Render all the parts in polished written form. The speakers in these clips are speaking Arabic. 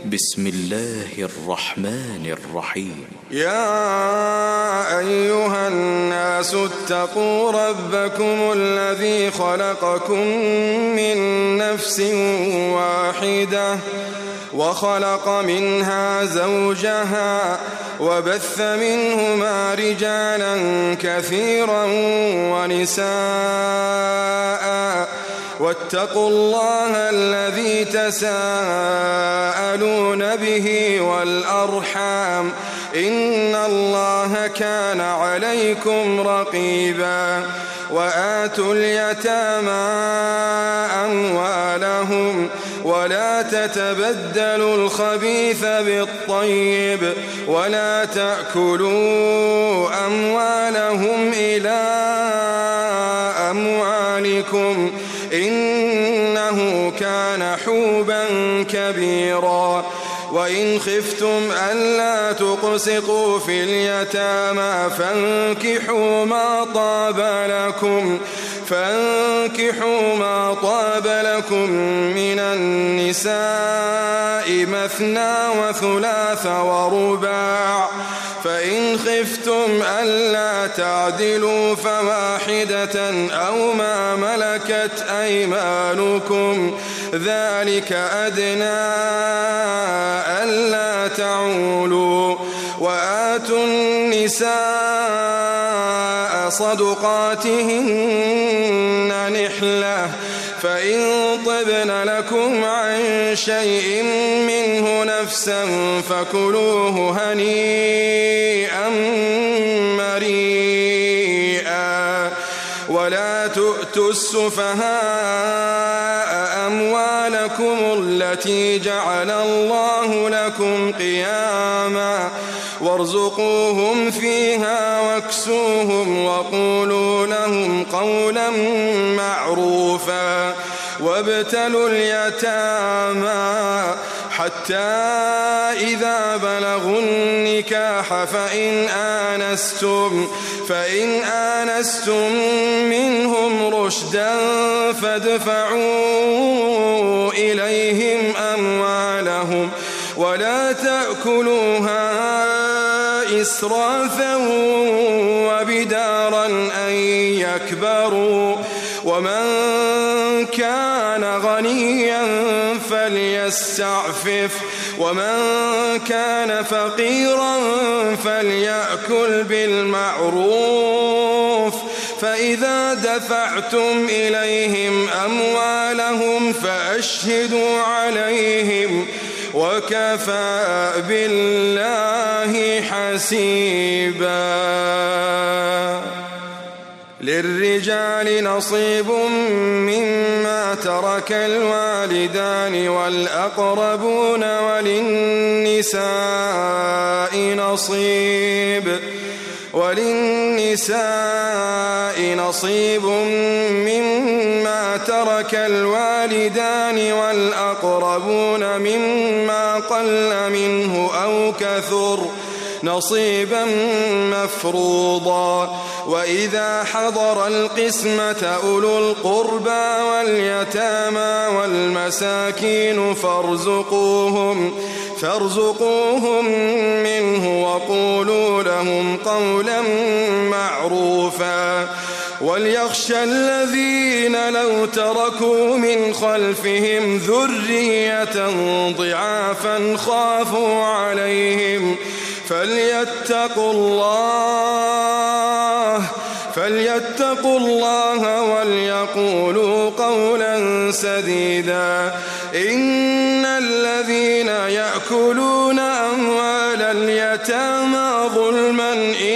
بسم الله الرحمن الرحيم. يا أيها الناس اتقوا ربكم الذي خلقكم من نفس واحدة وخلق منها زوجها وبث منهما رجالا كثيرا ونساء واتقوا الله الذي تساءلون به والأرحام إن الله كان عليكم رقيبا. وآتوا اليتامى أموالهم ولا تتبدلوا الخبيث بالطيب ولا تأكلوا أموالهم إلى أموالكم إنه كان حوبا كبيرا. وإن خفتم ألا تقسطوا في اليتامى فانكحوا ما طاب لكم من النساء مثنى وثلاث ورباع فإن خفتم ألا تعدلوا فواحدة أو ما ملكت أيمانكم ذلك أدنى ألا تعولوا. وآتوا النساء صدقاتهن نحلة فإن طبن لكم عن شيء منه نفسا فكلوه هنيئا مريئا. ولا تؤتوا السفهاء أموالكم التي جعل الله لكم قياما وارزقوهم فيها واكسوهم وقولوا لهم قولا معروفا. وابتلوا اليتامى حتى إذا بلغوا النكاح فإن آنستم منهم رشدا فادفعوا إليهم أموالهم ولا تأكلوها إسرافا وبدارا أن يكبروا. ومن كان غنيا فليستعفف ومن كان فقيرا فليأكل بالمعروف. فإذا دفعتم إليهم أموالهم فأشهدوا عليهم وكفى بالله حسيبا. للرجال نصيب مما ترك الوالدان والأقربون وللنساء نصيب مما ترك الوالدان والأقربون مما قل منه أو كثر نصيبا مفروضا. وإذا حضر القسمة أولو القربى واليتامى والمساكين فارزقوهم منه وقولوا لهم قولا معروفا. وليخشى الذين لو تركوا من خلفهم ذرية ضعافا خافوا عليهم فليتقوا الله وليقولوا قولا سديدا. إن الذين يأكلون أموال اليتامى ظلما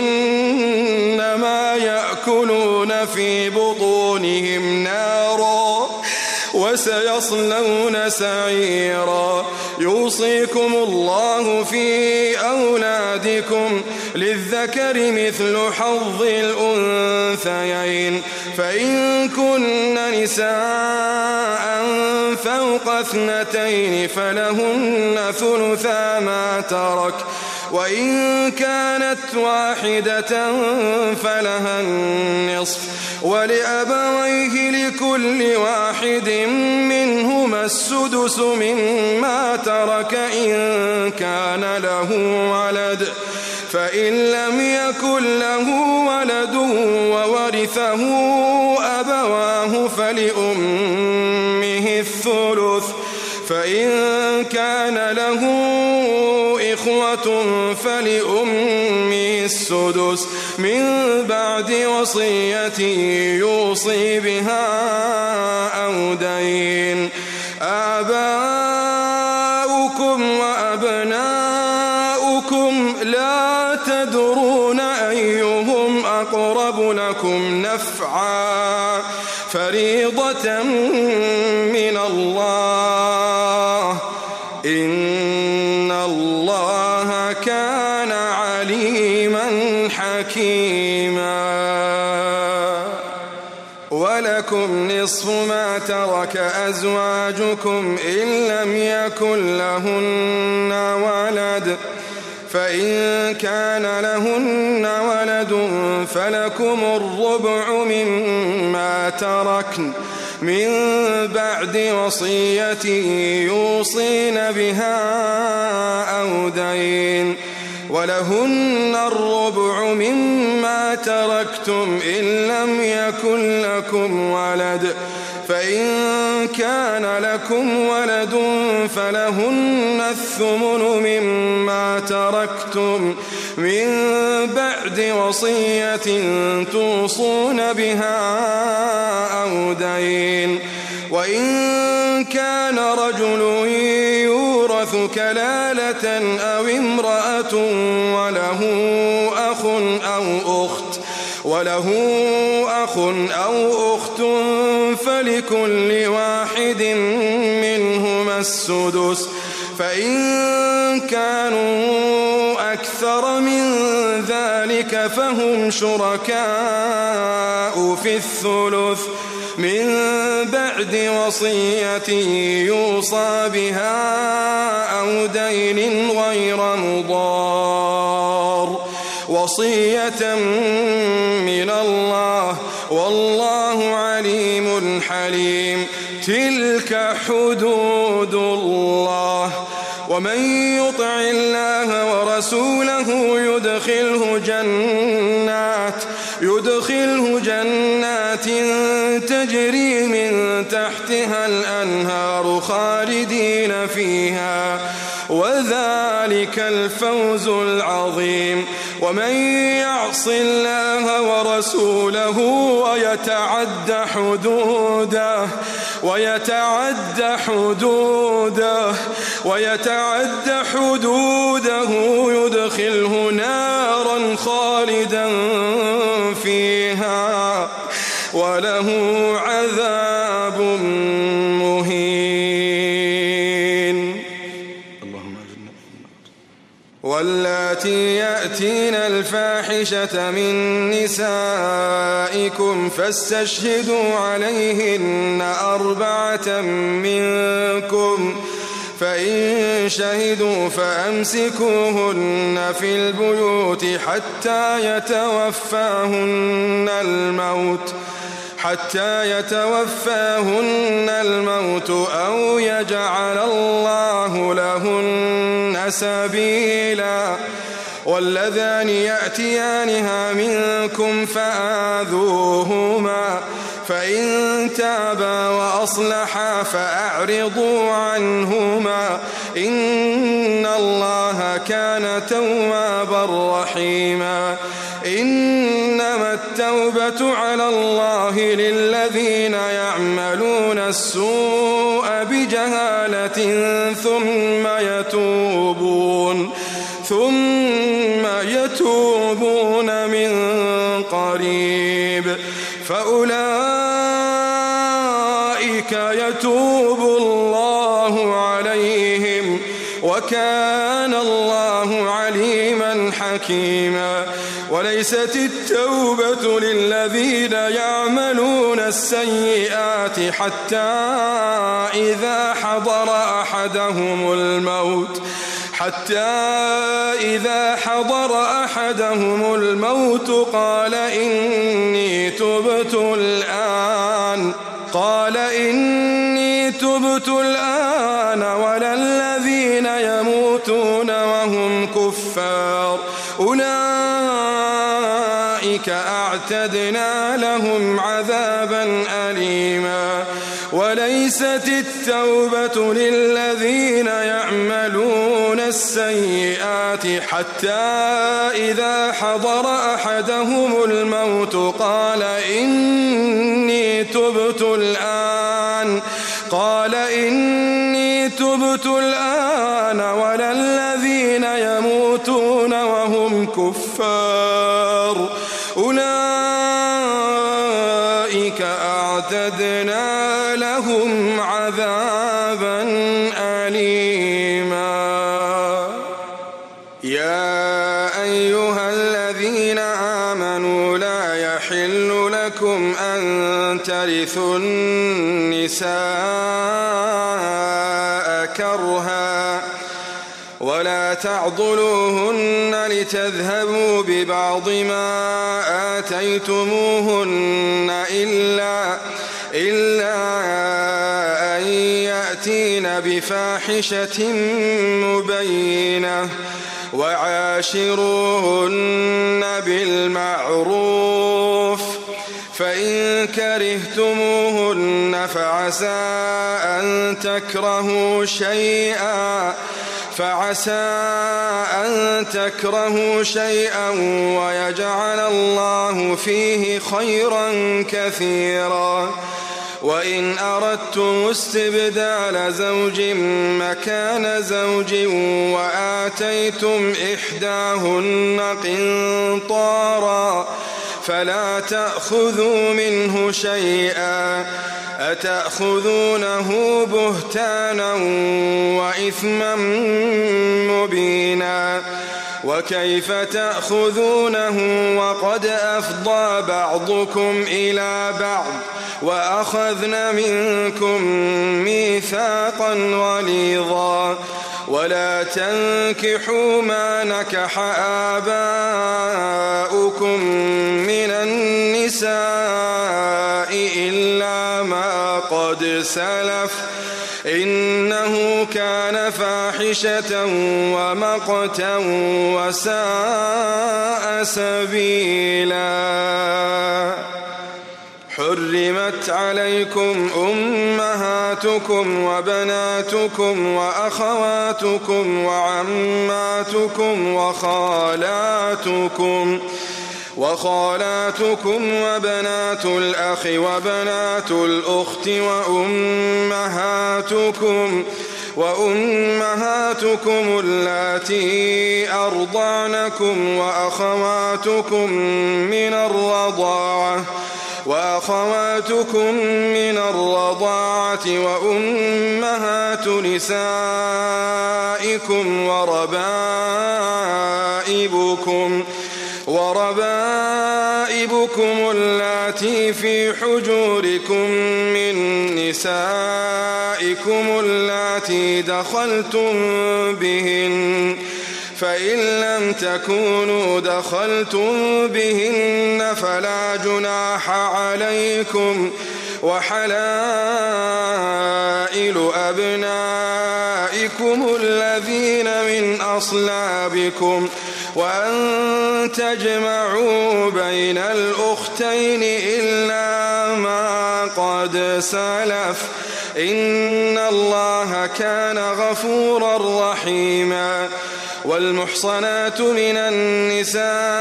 إنما يأكلون في بطونهم نارا وسيصلون سعيرا. يوصيكم الله في أولادكم للذكر مثل حظ الأنثيين فإن كن نساء فوق 2 فلهن ثلثا ما ترك وإن كانت واحدة فلها النصف ولأبويه لكل واحد منهما السدس مما ترك إن كان له ولد فإن لم يكن له ولد وورثه أبواه فلأمه الثلث فإن كان له إخوة فلأمه السدس من بعد وصية يوصي بها أو دين آباؤكم وأبناؤكم لا تدرون أيهم أقرب لكم نفعا فريضة من الله إن الله كان عليما حكيما ولكم نصف ما ترك أزواجكم إن لم يكن لهن ولد فإن كان لهن ولد فلكم الربع مما تركن من بعد وصية يوصين بها أو دين ولهن الربع مما تركتم إن لم يكن لكم ولد فإن كان لكم ولد فلهن الثمن مما تركتم من بعد وصية توصون بها أو دين وإن كان رجل يورث كلالة أو امرأة وله أخ أو أخت فلكل واحد منهما السدس فإن كانوا أكثر من ذلك فهم شركاء في الثلث من بعد وصية يوصى بها أو دين غير مضار وصية من الله والله عليم حليم تلك حدود الله ومن يطع الله ورسوله يدخله جنات تجري من تحتها الأنهار خالدين فيها وذلك الفوز العظيم ومن يعص الله ورسوله ويتعد حدوده يدخله نارا خالدا فيها وله عذاب مهين. اللهم أجرنا. واللاتي يأتين الفاحشة من نسائكم فاستشهدوا عليهن 4 منكم فإن شهدوا فأمسكوهن في البيوت حتى يتوفاهن الموت أو يجعل الله لهن سبيلا واللذان يأتيانها منكم فآذوهما فإن تابا وأصلحا فأعرضوا عنهما إن الله كان توابا رحيما. إنما التوبة على الله للذين يعملون السوء بجهالة ثم يتوبون من قريب فأولئك يتوب الله عليهم وكان الله عليما حكيما. وليست التوبة للذين يعملون السيئات حتى إذا حضر حتى إذا حضر أحدهم الموت قال إني تبت الآن ولا الذين يموتون وهم كفار أولئك أعتدنا لهم عذابا أليما. وليست التوبة للذين يعملون السيئات حتى إذا حضر أحدهم الموت قال إني تبت الآن ولا الذين يموتون وهم كفار أولئك أعتدنا لهم عذابا أليما. يا أيها الذين آمنوا لا يحل لكم أن ترثوا النساء كرها ولا تعضلوهن لتذهبوا ببعض ما آتيتموهن إلا أن يأتين بفاحشة مبينة وعاشروهن بالمعروف فإن كرهتموهن فعسى أن تكرهوا شيئا ويجعل الله فيه خيرا كثيرا. وإن أردتم استبدال زوج مكان زوج وآتيتم إحداهن قنطارا فلا تأخذوا منه شيئا أتأخذونه بهتانا وإثما مبينا. وكيف تأخذونه وقد أفضى بعضكم إلى بعض وأخذن منكم ميثاقا غليظا. ولا تنكحوا ما نكح آباؤكم من النساء إلا ما قد سلف إنه كان فاحشة ومقتا وساء سبيلا. حرمت عليكم أمهاتكم وبناتكم وأخواتكم وعماتكم وخالاتكم وبنات الأخ وبنات الأخت وأمهاتكم اللاتي أرضعنكم وأخواتكم من الرضاعة وأمهات نسائكم وربائبكم اللاتي في حجوركم من نسائكم اللاتي دخلتم بهن فإن لم تكونوا دخلتم بهن فلا جناح عليكم. وحلائل أبنائكم الذين من أصلابكم وأن تجمعوا بين الأختين إلا ما قد سلف إن الله كان غفورا رحيما. والمحصنات من النساء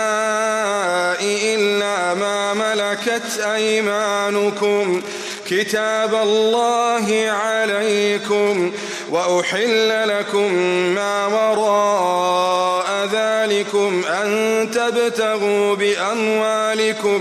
إلا ما ملكت أيمانكم كتاب الله عليكم. وأحل لكم ما وراء ذلكم أن تبتغوا بأموالكم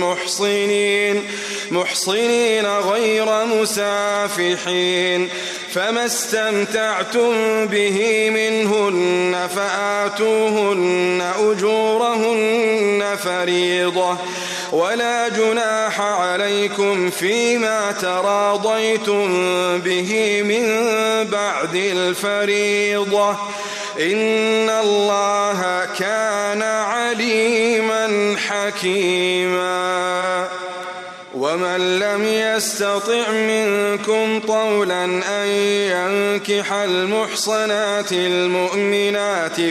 محصنين غير مسافحين. فما استمتعتم به منهن فآتوهن أجورهن فريضة ولا جناح عليكم فيما تراضيتم به من بعد الفريضة إن الله كان عليما حكيما. ومن لم يستطع منكم طولا أن ينكح المحصنات المؤمنات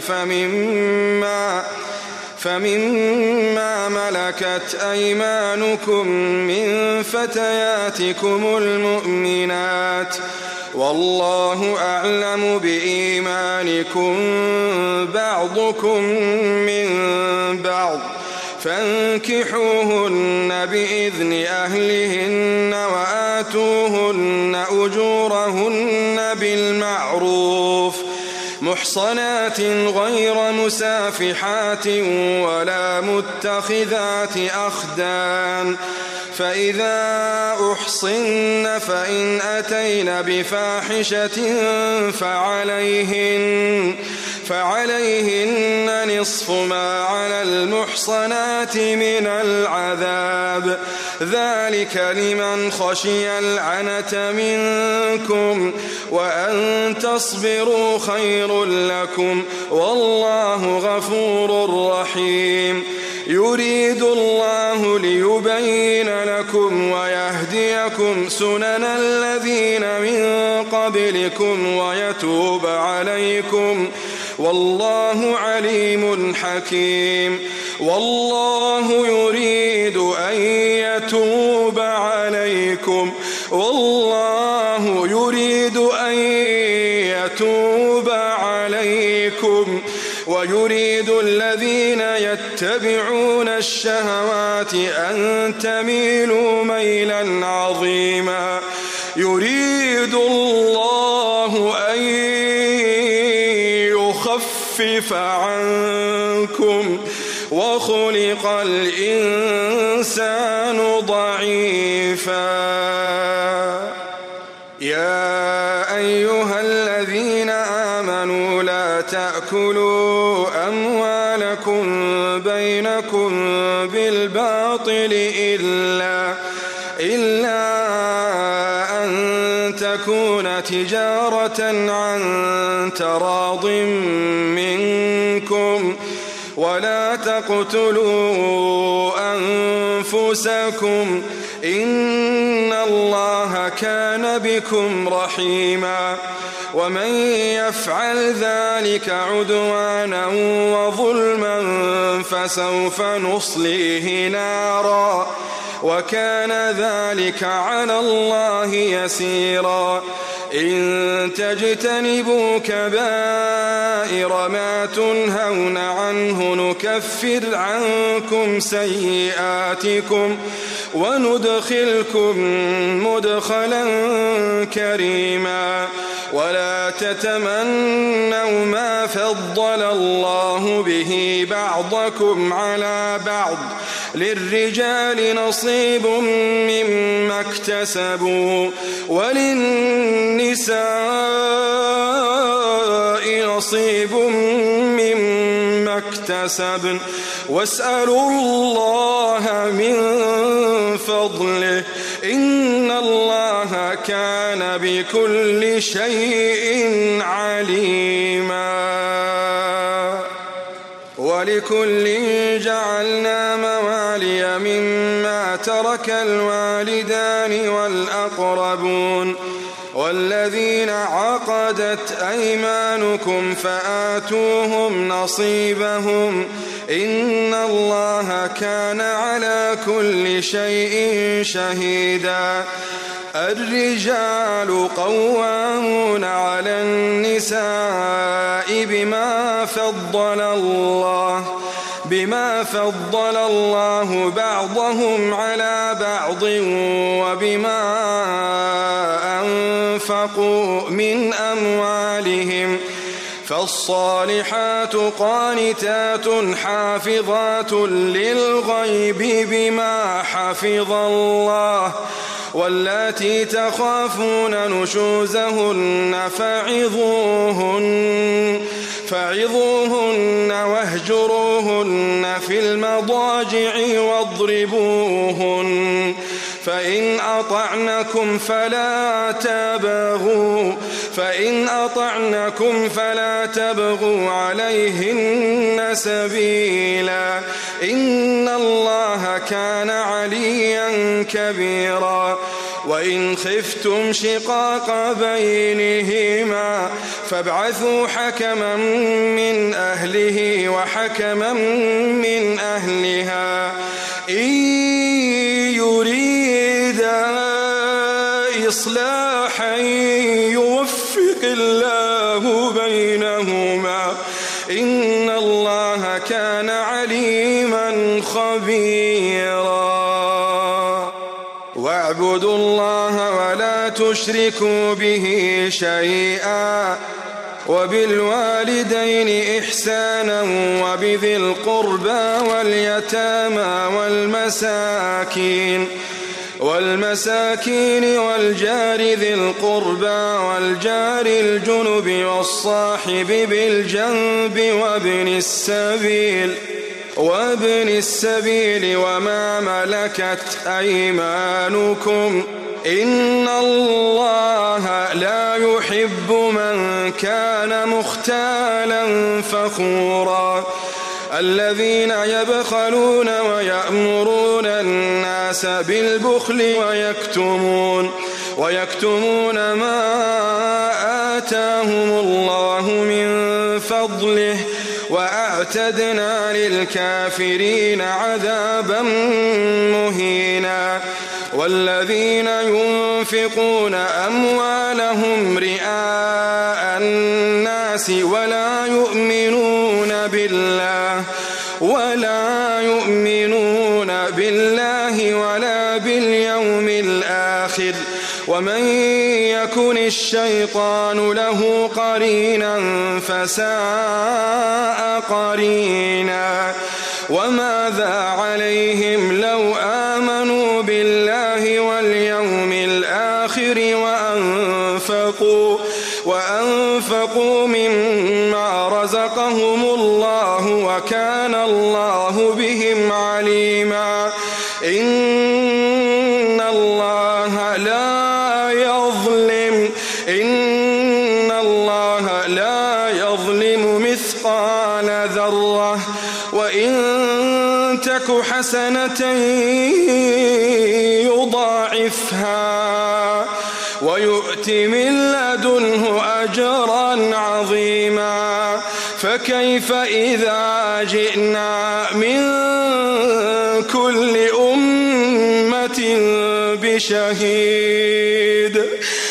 فمما ملكت أيمانكم من فتياتكم المؤمنات، والله أعلم بإيمانكم بعضكم من بعض، فانكحوهن بإذن أهلهن وآتوهن أجورهن بالمعروف محصنات غير مسافحات ولا متخذات أخدان، فإذا أحصن فإن أتين بفاحشة فعليهن نصف ما على المحصنات من العذاب، ذلك لمن خشي العنة منكم، وأن تصبروا خير لكم، والله غفور رحيم. يريد الله ليبين لكم ويهديكم سنن الذين من قبلكم ويتوب عليكم، والله عليم حكيم. والله يريد أن يتوب عليكم، والله يريد أن يتوب عليكم، ويريد الذين يتبعون الشهوات أن تميلوا ميلا عظيما. يريد الله أن يخفف عنكم، وخلق الإنسان ضعيفا. يا أيها الذين آمنوا لا تأكلوا أموالكم بينكم بالباطل إلا أن تكون تجارة عن تراض منكم، ولا تقتلوا أنفسكم، إن الله كان بكم رحيما. ومن يفعل ذلك عدوانا وظلما فسوف نصليه نارا، وكان ذلك على الله يسيرا. إن تجتنبوا كبائر ما تنهون عنه نكفر عنكم سيئاتكم وندخلكم مدخلا كريما. ولا تتمنوا ما فضل الله به بعضكم على بعض، للرجال نصيب مما اكتسبوا وللنساء نصيب مما اكتسبن، واسألوا الله من فضله، إن الله كان بكل شيء عليما. ولكل جعلنا موالي مما ترك الوالدان والأقربون والذين عقدت أيمانكم فآتوهم نصيبهم، إن الله كان على كل شيء شهيدا. الرجال قوامون على النساء بما فضل الله بعضهم على بعض وبما أنفقوا من أموالهم، فالصالحات قانتات حافظات للغيب بما حفظ الله، واللاتي تخافون نشوزهن فعظوهن واهجروهن في المضاجع واضربوهن، فإن أطعنكم فلا فإن أطعنكم فلا تبغوا عليهن سبيلا إن الله كان عليا كبيرا وإن خفتم شقاق بينهما فابعثوا حكما من أهله وحكما من أهلها إن يريدا إصلاحا يوفق الله بينهما إن الله كان عليما خبيرا واعبدوا الله ولا تشركوا به شيئا وبالوالدين إحسانا وبذي القربى واليتامى والمساكين والجار ذي القربى والجار الجنب والصاحب بالجنب وابن السبيل وما ملكت أيمانكم إن الله لا يحب من كان مختالا فخورا الذين يبخلون ويأمرون الناس بالبخل ويكتمون ما آتاهم الله من فضله وأعتدنا للكافرين عذابا مهينا والذين ينفقون أموالهم رئاء الناس ولا يؤمنون بالله ولا باليوم الآخر ومن يكن الشيطان له قرينا فساء قرينا وماذا عليهم لو آمنوا بالله واليوم الآخر وأنفقوا مما رزقهم الله وكان الله بهم عليما إن الله لا يظلم مثقال ذرة وإن تك حسنة يضاعفها ويؤت من لدنه أجرا عظيما فكيف إذا جئنا من كل أمة بشهيد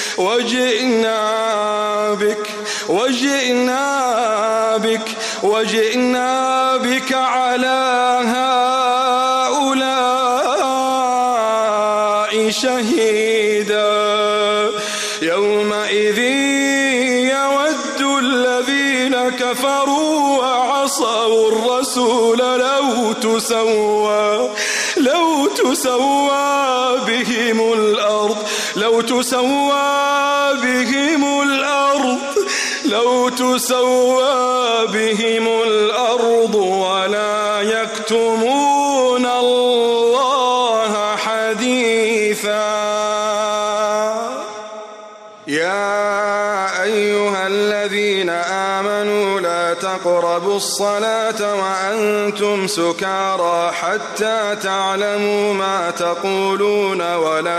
وجئنا بك على هؤلاء شهيدا يومئذ يود الذين كفروا وعصوا الرسول لو تسوى بهم الأرض ولا يكتمون الله حديثا يا أيها الذين آمنوا لا تقربوا الصلاة وأنتم سكارى حتى تعلموا ما تقولون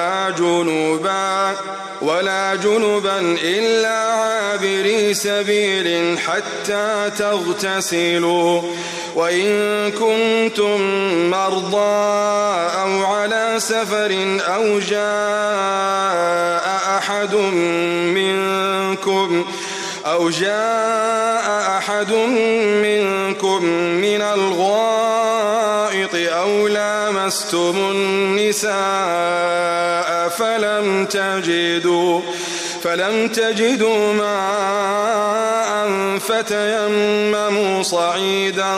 ولا جنبا إلا عابري سبيل حتى تغتسلوا وإن كنتم مرضى أو على سفر أو جاء أحد منكم من الغائط أو لامستم النساء فلم تجدوا ماء فتيمموا صعيدا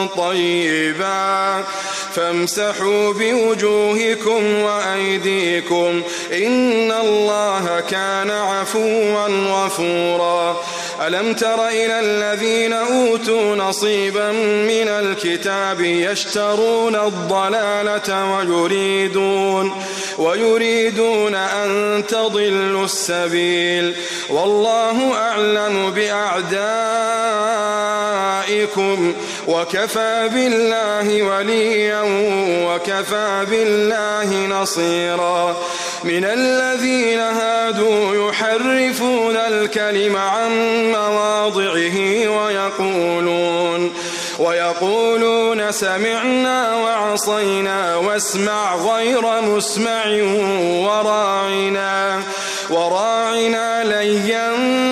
طيبا فامسحوا بوجوهكم وأيديكم إن الله كان عفوا غفورا ألم تر إلى الذين أوتوا أوتوا نصيبا من الكتاب يشترون الضلالة ويريدون أن تضلوا السبيل والله أعلم بأعدائكم وكفى بالله وليا وكفى بالله نصيرا من الذين هادوا يحرفون الكلم عن مواضعه ويقولون سمعنا وعصينا واسمع غير مسمع وراعنا ليا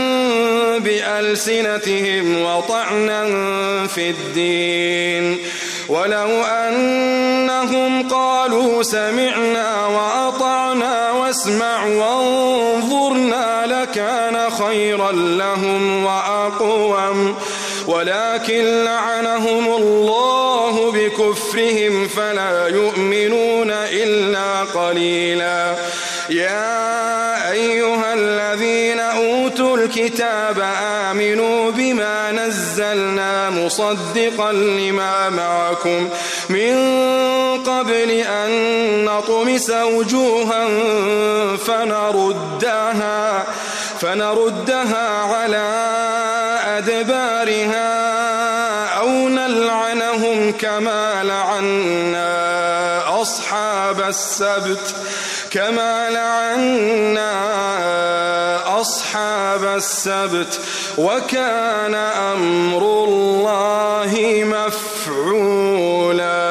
بألسنتهم وطعنا في الدين ولو أنهم قالوا سمعنا وأطعنا واسمع وانظرنا لكان خيرا لهم وأقوم ولكن لعنهم الله بكفرهم فلا يؤمنون إلا قليلا يا أيها الذين أوتوا الكتاب آمنوا بما نزلنا مصدقا لما معكم من قبل أن نطمس وجوها فنردها على أدبارها أو نلعنهم كما لعنا أصحاب السبت وكان أمر الله مفعولا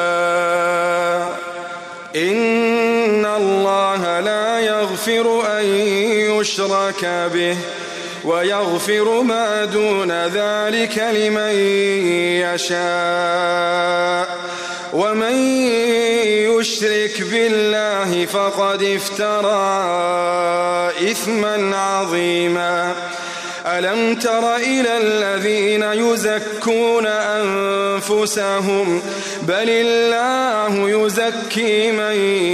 إن الله لا يغفر أن يشرك به ويغفر ما دون ذلك لمن يشاء ومن يشرك بالله فقد افترى إثما عظيما ألم تر إلى الذين يزكون أنفسهم بل الله يزكي من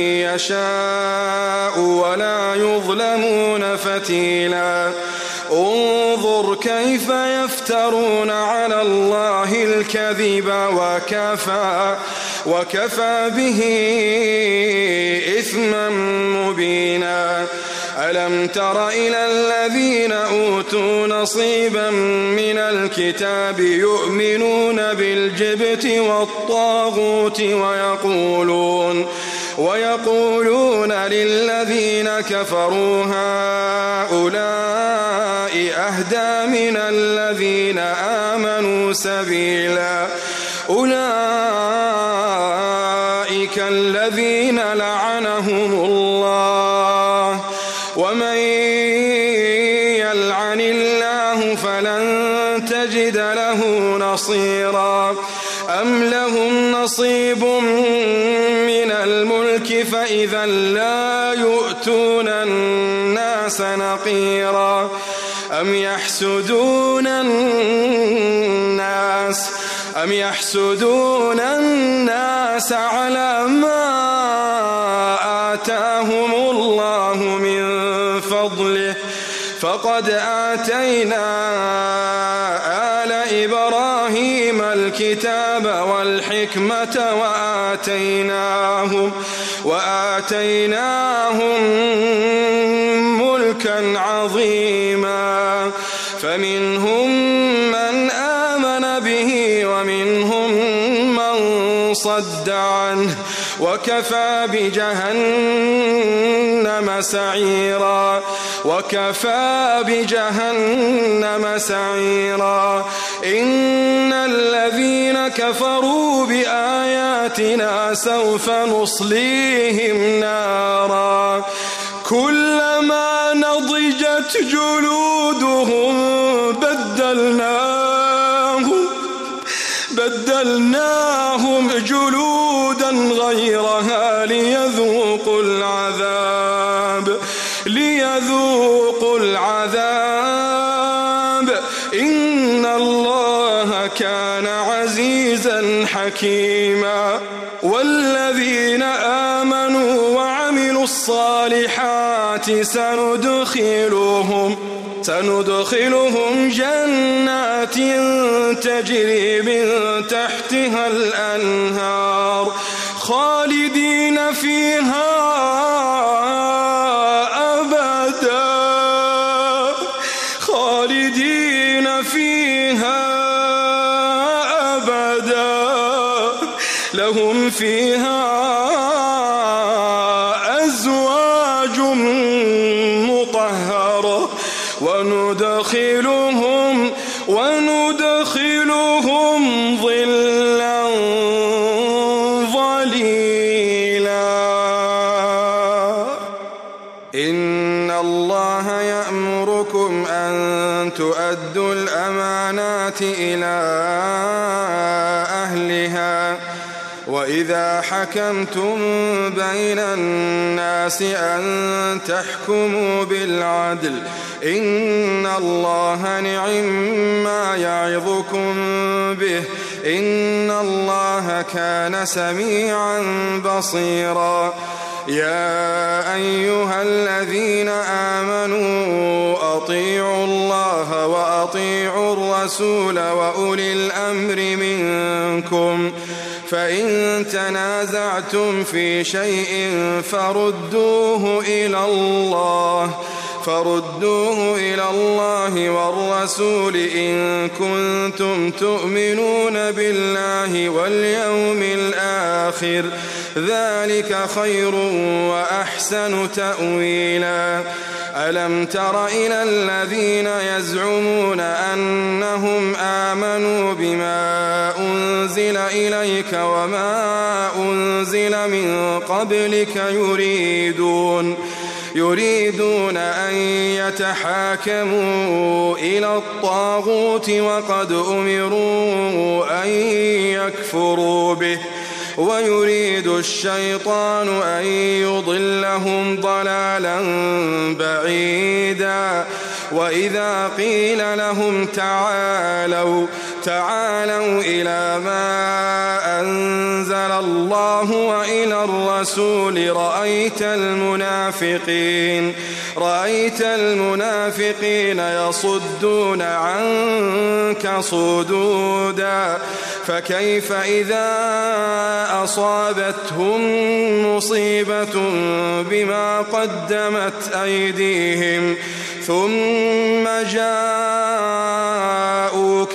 يشاء ولا يظلمون فتيلا انظر كيف يفترون على الله الكذب وكفى به إثما مبينا ألم تر إلى الذين أوتوا نصيبا من الكتاب يؤمنون بالجبت والطاغوت ويقولون للذين كفروا هؤلاء أهدى من الذين آمنوا سبيلا أولئك الذين لعنهم الله ومن يلعن الله فلن تجد له نصيرا أم لهم نصيب من الملك فإذا لا يؤتون الناس نقيرا أم يحسدون الناس على ما آتاهم الله من فضله فقد آتينا آل إبراهيم الكتاب والحكمة وآتيناهم ملكا عظيما فمنهم من آمن به ومنهم من صد عنه وكفى بجهنم سعيرا إن الذين كفروا بآياتنا سوف نصليهم نارا كلما نضجت جلودهم بدلناهم جلودا غيرها ليذوقوا العذاب إن الله كان عزيزا حكيما والذين آمنوا وعملوا الصالحات سندخلهم جنات تجري من تحتها الأنهار خالدين فيها أبدا لهم فيها أزواج مطهرة وندخلهم ظلا ظليلا. إن الله يأمركم أن تؤدوا الأمانات إلى أهلها وإذا حكمتم بين الناس أن تحكموا بالعدل إن الله نعم يعظكم به إن الله كان سميعا بصيرا. يا أيها الذين آمنوا أطيعوا الله وأطيعوا الرسول وأولي الأمر منكم فإن تنازعتم في شيء فردوه إلى الله والرسول إن كنتم تؤمنون بالله واليوم الآخر ذلك خير وأحسن تأويلا. ألم تر إلى الذين يزعمون أنهم آمنوا بما أنزل إليك وما أنزل من قبلك يريدون أن يتحاكموا إلى الطاغوت وقد أمروا أن يكفروا به ويريد الشيطان أن يضلهم ضلالا بعيدا. وإذا قيل لهم تعالوا إلى ما أنزل الله وإلى الرسول رأيت المنافقين يصدون عنك صدودا. فكيف إذا أصابتهم مصيبة بما قدمت أيديهم ثم جاءوك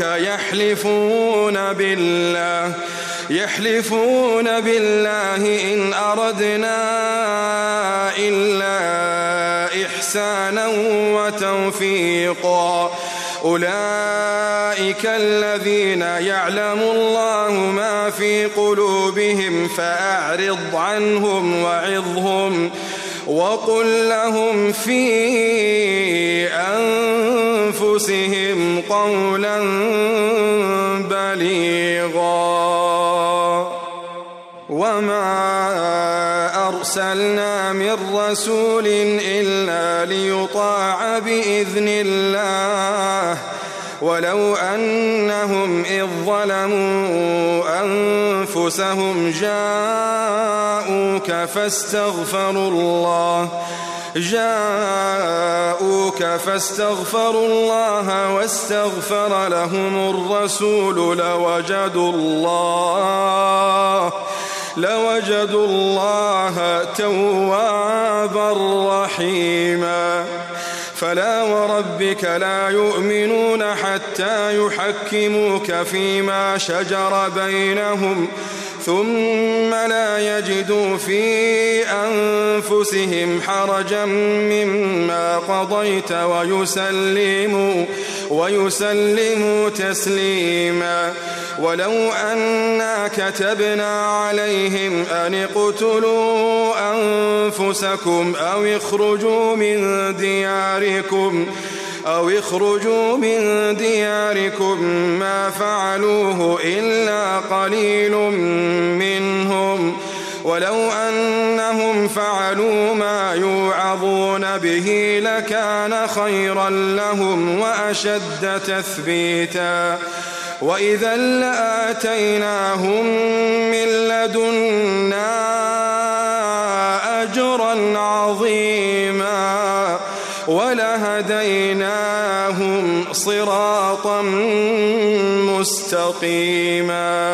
يحلفون بالله إن أردنا إلا إحسانا وتوفيقا. أولئك الذين يعلم الله ما في قلوبهم فأعرض عنهم وعظهم وقل لهم في أنفسهم قولا بليغا. وما أرسلنا من رسول إلا ليطاع بإذن الله ولو أنهم إذ ظلموا أنفسهم جاءوك فاستغفروا الله واستغفر لهم الرسول لوجدوا الله توابا رحيما. فلا وربك لا يؤمنون حتى يحكموك فيما شجر بينهم ثم لا يجدوا في أنفسهم حرجا مما قضيت ويسلموا تسليما. ولو أنا كتبنا عليهم أن اقتلوا أنفسكم أو اخرجوا من دياركم ما فعلوه إلا قليل منهم ولو أنهم فعلوا ما يوعظون به لكان خيرا لهم وأشد تثبيتا. وإذا لآتيناهم من لدنا أجرا عظيما ولهديناهم صراطا مستقيما.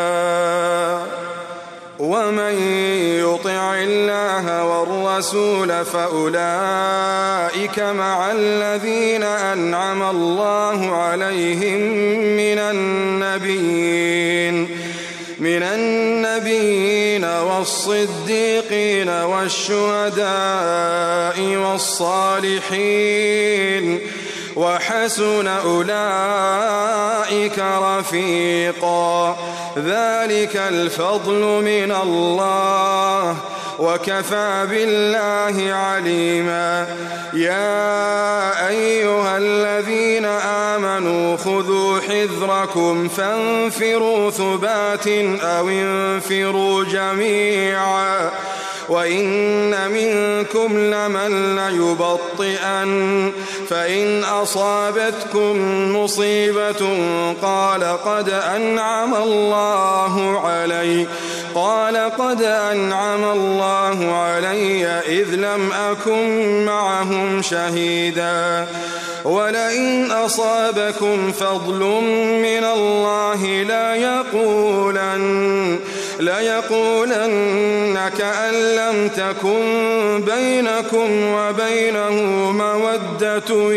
ومن يطع الله والرسول فأولئك مع الذين أنعم الله عليهم من النبيين والصديقين والشهداء والصالحين وحسن أولئك رفيقا. ذلك الفضل من الله وكفى بالله عليما. يا أيها الذين آمنوا خذوا حذركم فانفروا ثبات أو انفروا جميعا وإن منكم لمن ليبطئن فإن أصابتكم مصيبة قال قد أنعم الله علي إذ لم أكن معهم شهيدا. ولئن أصابكم فضل من الله ليقولن كأن لم تكن بينكم وبينه مودة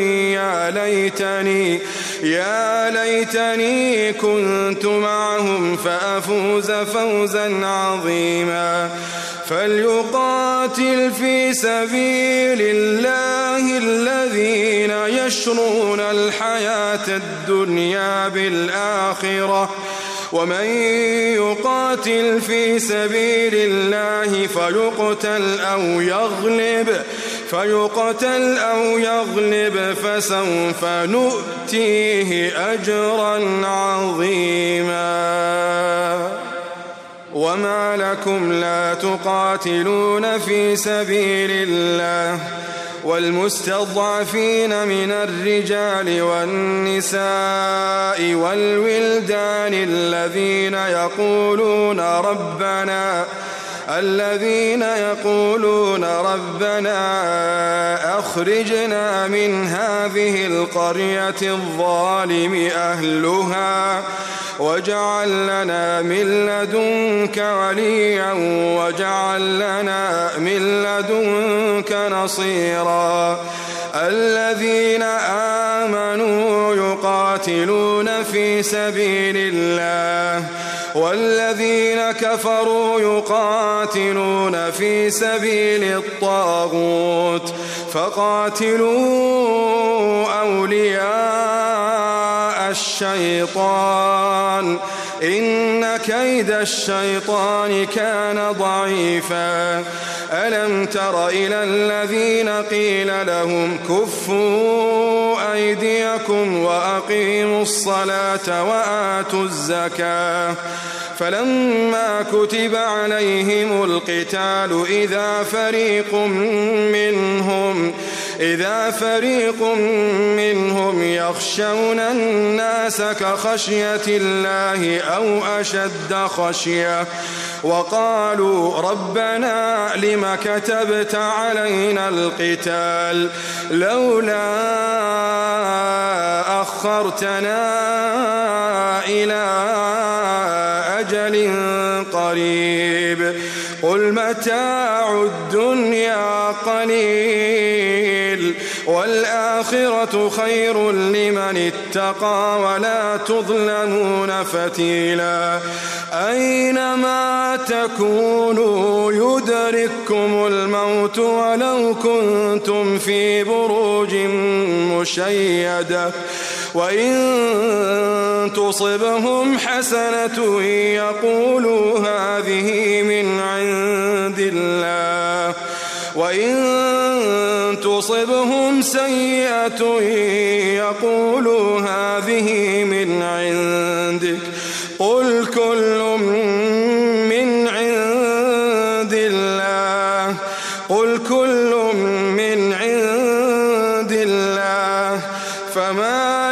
يا ليتني كنت معهم فأفوز فوزا عظيما. فليقاتل في سبيل الله الذين يشرون الحياة الدنيا بالآخرة ومن يقاتل في سبيل الله فيقتل أو يغلب فسوف نؤتيه أجرا عظيما. وما لكم لا تقاتلون في سبيل الله والمستضعفين من الرجال والنساء والولدان الذين يقولون ربنا أخرجنا من هذه القرية الظالم أهلها واجعل لنا من لدنك وليا واجعل لنا من لدنك نصيرا. الذين آمنوا يقاتلون في سبيل الله والذين كفروا يقاتلون في سبيل الطاغوت فقاتلوا أولياء الشيطان إن كيد الشيطان كان ضعيفا. ألم تر إلى الذين قيل لهم كفوا أيديكم وأقيموا الصلاة وآتوا الزكاة فلما كتب عليهم القتال إذا فريق منهم يخشون الناس كخشية الله أو أشد خشية وقالوا ربنا لم كتبت علينا القتال لولا أخرتنا إلى أجل قريب قل متاع الدنيا قليل والآخرة خير لمن اتقى ولا تظلمون فتيلا. أينما تكونوا يدرككم الموت ولو كنتم في بروج مشيدة وإن تصبهم حسنة يقولوا هذه من عند الله وإن تصبهم سيئة يقولوا هذه من عندك قل كل من عند الله فما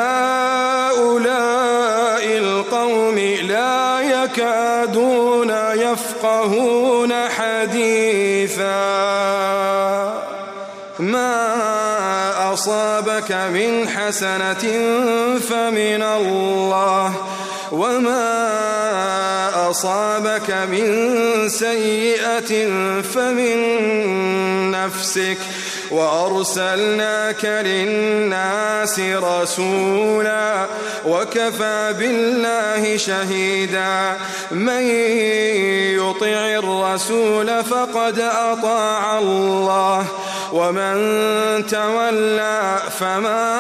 لهؤلاء القوم لا يكادون يفقهون حديثا. ما أصابك من حسنة فمن الله وما أصابك من سيئة فمن نفسك وأرسلناك للناس رسولا وكفى بالله شهيدا من يطع الرسول فقد أطاع الله ومن تولى فما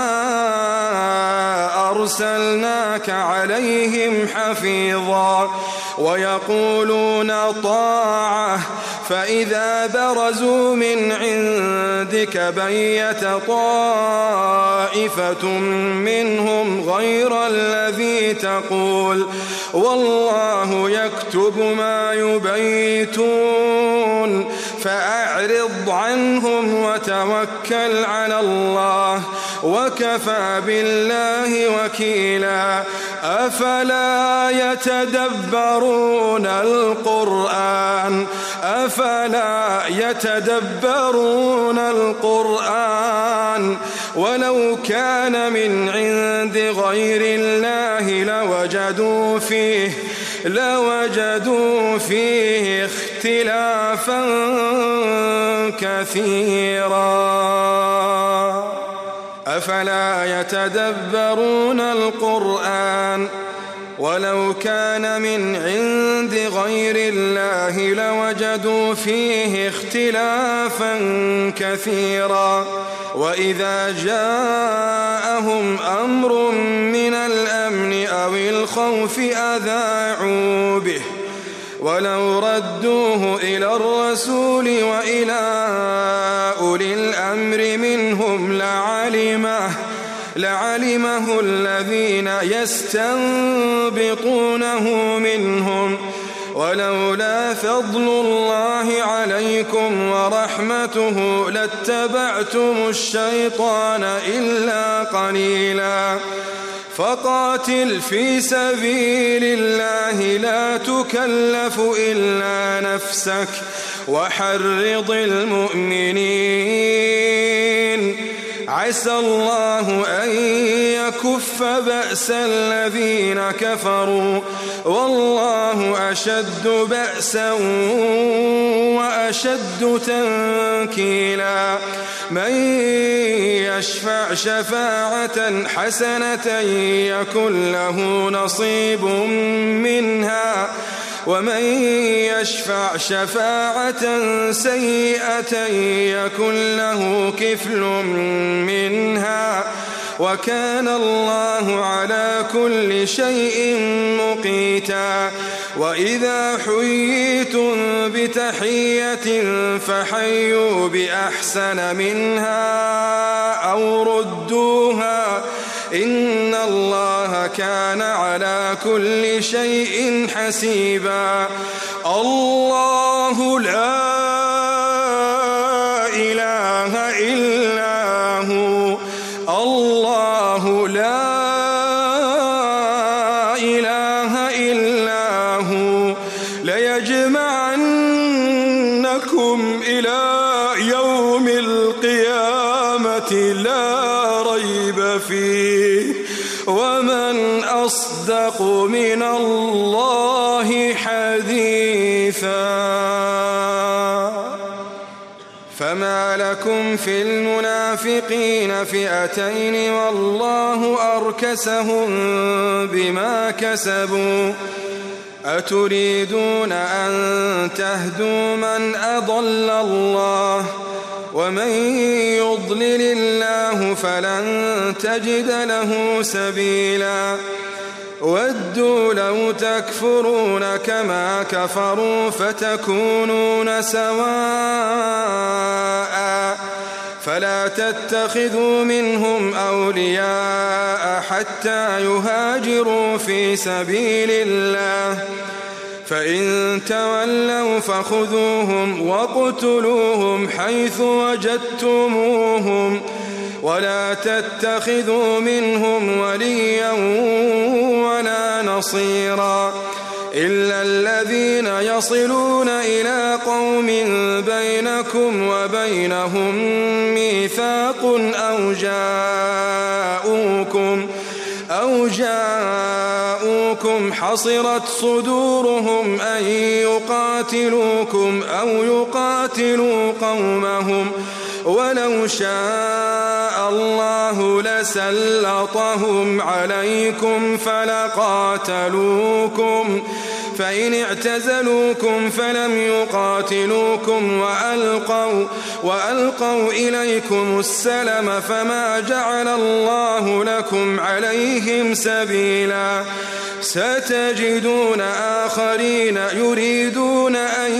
أرسلناك عليهم حفيظا ويقولون طاعة فإذا برزوا من عندك بيت طائفة منهم غير الذي تقول والله يكتب ما يبيتون فأعرض عنهم وتوكل على الله وكفى بالله وكيلا أفلا يتدبرون القرآن ولو كان من عند غير الله لوجدوا فيه اختلافا كثيرا أفلا يتدبرون القرآن ولو كان من عند غير الله لوجدوا فيه اختلافا كثيرا وإذا جاءهم أمر من الأمن أو الخوف أذاعوا به ولو ردوه إلى الرسول وإلى أولي الأمر منهم لعلمه الذين يستنبطونه منهم ولولا فضل الله عليكم ورحمته لاتبعتم الشيطان إلا قليلا فقاتل في سبيل الله لا تكلف إلا نفسك وحرض المؤمنين عسى الله أن يكف بأس الذين كفروا والله أشد بأسا وأشد تنكيلا من يشفع شفاعة حسنة يكن له نصيب منها ومن يشفع شفاعة سيئة يكن له كفل منها وكان الله على كل شيء مقيتا وإذا حييتم بتحية فحيوا بأحسن منها أو ردوها إن الله كان على كل شيء حسيبا الله لا إله إلا هو الله لا إله إلا هو ليجمعنكم إلى يوم القيامة لا ريب فيه ومن أصدق من الله حديثا فما لكم في المنافقين فئتين والله أركسهم بما كسبوا أتريدون أن تهدوا من أضل الله ومن يضلل الله فلن تجد له سبيلا ودوا لو تكفرون كما كفروا فتكونون سواء فلا تتخذوا منهم أولياء حتى يهاجروا في سبيل الله فإن تولوا فخذوهم واقتلوهم حيث وجدتموهم ولا تتخذوا منهم وليا ولا نصيرا إلا الذين يصلون إلى قوم بينكم وبينهم ميثاق أو جاءوكم حصرت صدورهم أن يقاتلوكم أو يقاتلوا قومهم ولو شاء الله لسلطهم عليكم فلقاتلوكم فإن اعتزلوكم فلم يقاتلوكم وألقوا إليكم السلم فما جعل الله لكم عليهم سبيلا ستجدون آخرين يريدون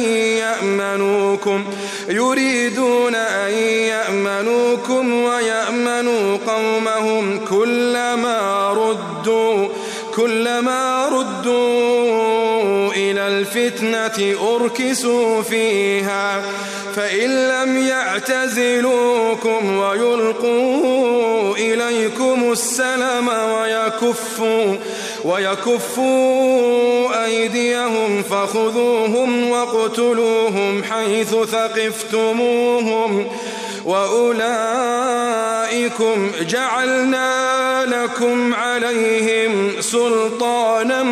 أن يأمنوكم ويأمنوا قومهم كلما ردوا إلى الفتنة أركسوا فيها فإن لم يعتزلوكم ويلقوا إليكم السلم ويكفوا أيديهم فخذوهم واقتلوهم حيث ثقفتموهم وأولئكم جعلنا لكم عليهم سلطانا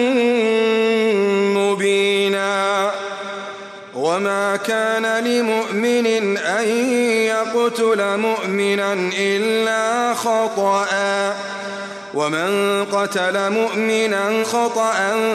مبينا وما كان لمؤمن أن يقتل مؤمنا إلا خطأ ومن قتل مؤمنا خطأ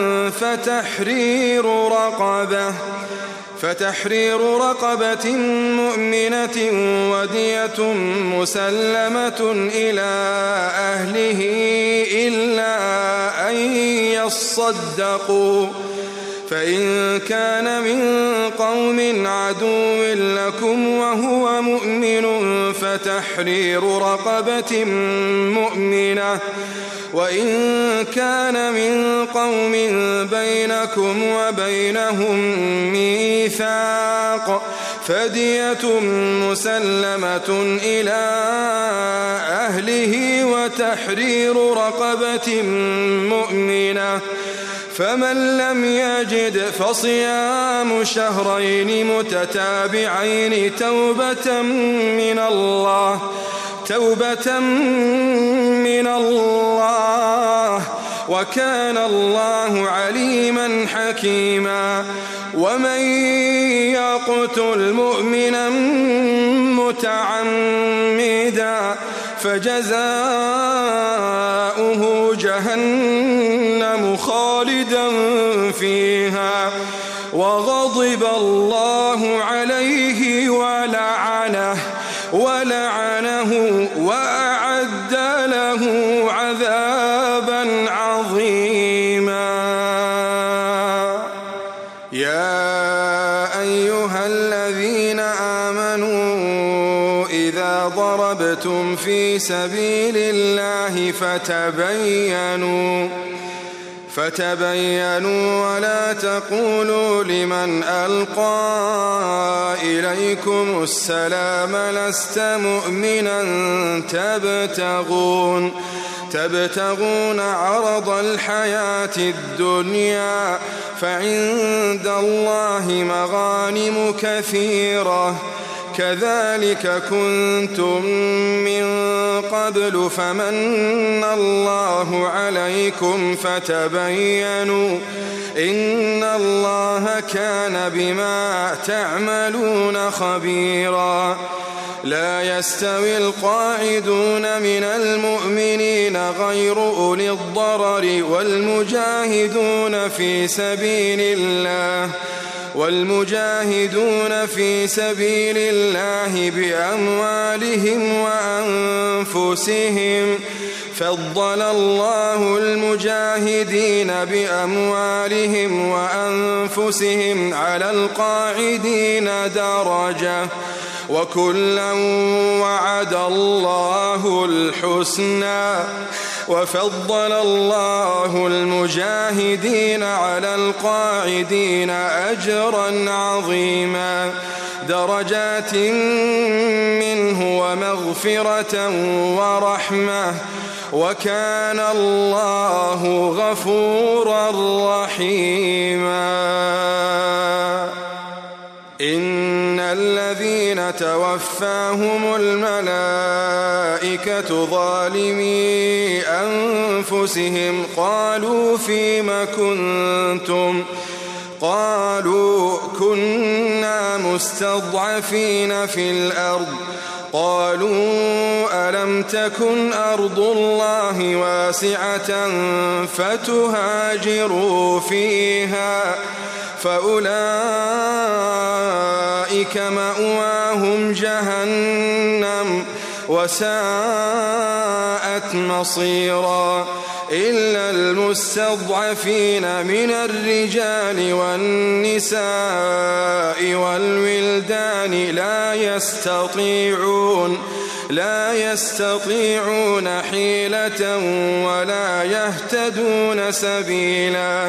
فتحرير رقبة مؤمنة ودية مسلمة إلى أهله إلا أن يصدقوا فإن كان من قوم عدو لكم وهو مؤمن فتحرير رقبة مؤمنة وإن كان من قوم بينكم وبينهم ميثاق فدية مسلمة إلى أهله وتحرير رقبة مؤمنة فمن لم يجد فصيام شهرين متتابعين توبة من الله وكان الله عليما حكيما ومن يقتل مؤمنا متعمدا فجزاؤه جهنم خالدا فيها وغضب الله عليه ولعنه وأعد له عذابا عظيما يا أيها الذين آمنوا إذا ضربتم في سبيل الله فتبينوا ولا تقولوا لمن ألقى إليكم السلام لست مؤمنا تبتغون عرض الحياة الدنيا فعند الله مغانم كثيرة كذلك كنتم من قبل فمن الله عليكم فتبينوا إن الله كان بما تعملون خبيرا لا يستوي القاعدون من المؤمنين غير أولي الضرر والمجاهدون في سبيل الله بأموالهم وأنفسهم فضل الله المجاهدين بأموالهم وأنفسهم على القاعدين درجة وكلا وعد الله الحسنى وفضل الله المجاهدين على القاعدين أجرا عظيما درجات منه ومغفرة ورحمة وكان الله غفورا رحيما. إن الذين توفاهم الملائكة ظالمي أنفسهم قالوا فيم كنتم قالوا كنا مستضعفين في الأرض قالوا ألم تكن أرض الله واسعة فتهاجروا فيها فأولئك مأواهم جهنم وساءت مصيرا. إلا المستضعفين من الرجال والنساء والولدان لا يستطيعون حيلة ولا يهتدون سبيلا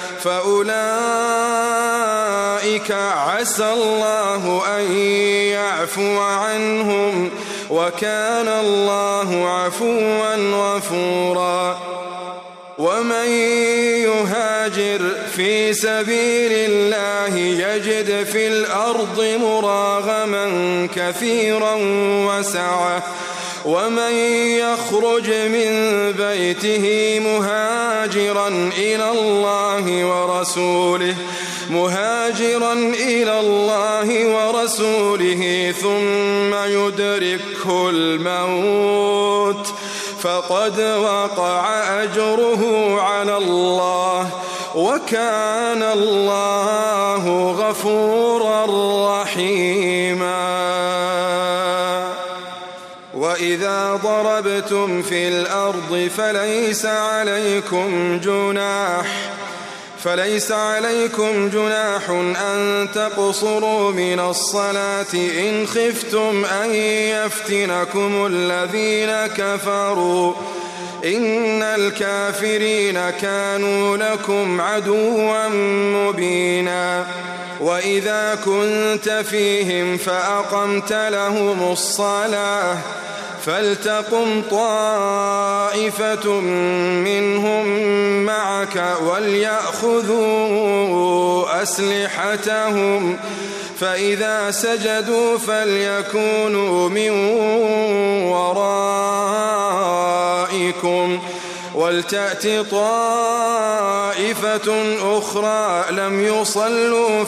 فأولئك عسى الله أن يعفو عنهم وكان الله عفوا غفورا. ومن يهاجر في سبيل الله يجد في الأرض مراغما كثيرا وسعة ومن يخرج من بيته مهاجرا إلى الله ورسوله ثم يدركه الموت فقد وقع أجره على الله وكان الله غفورا رحيما. وإذا ضربتم في الأرض فليس عليكم جناح أن تقصروا من الصلاة إن خفتم أن يفتنكم الذين كفروا إن الكافرين كانوا لكم عدوا مبينا. وإذا كنت فيهم فأقمت لهم الصلاة فلتقم طائفة منهم معك وليأخذوا أسلحتهم فإذا سجدوا فليكونوا من ورائكم ولتأت طائفة أخرى لم يصلوا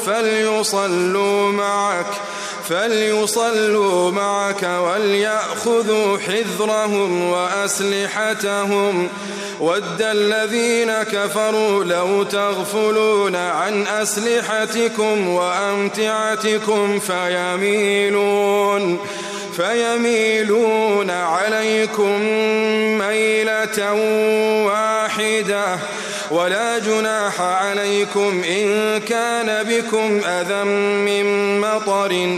فليصلوا معك وليأخذوا حذرهم وأسلحتهم ود الذين كفروا لو تغفلون عن أسلحتكم وأمتعتكم فيميلون عليكم ميلة واحدة ولا جناح عليكم إن كان بكم أذى من مطر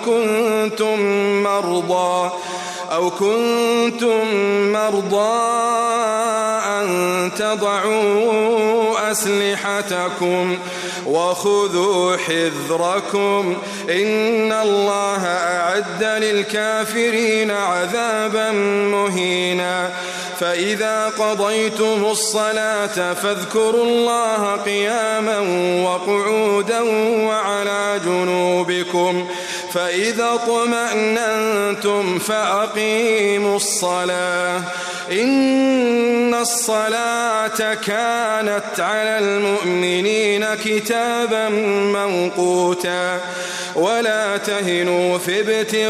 أو كنتم مرضى أن تضعوا أسلحتكم وخذوا حذركم إن الله أعد للكافرين عذابا مهينا. فإذا قضيتم الصلاة فاذكروا الله قياما وقعودا وعلى جنوبكم فإذا اطمأننتم فأقيموا الصلاة إن الصلاة كانت على المؤمنين كتابا موقوتا. ولا تهنوا في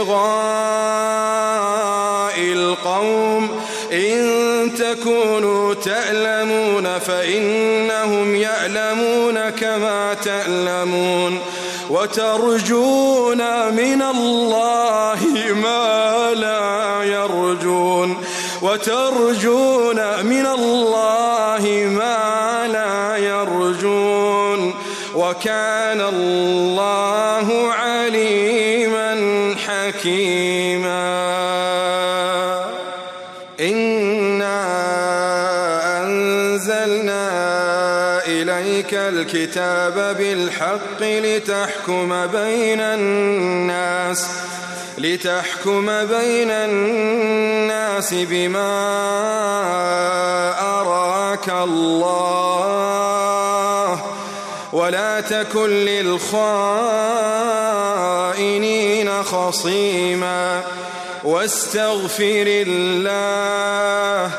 ابتغاء القوم إن تكونوا تألمون فإنهم يألمون كما تألمون وترجون من الله ما لا يرجون وكان الله عليما حكيما. إنا أنزلنا إليك الكتاب بالحق لتحكم بين الناس بما أراك الله ولا تكن للخائنين خصيما واستغفر الله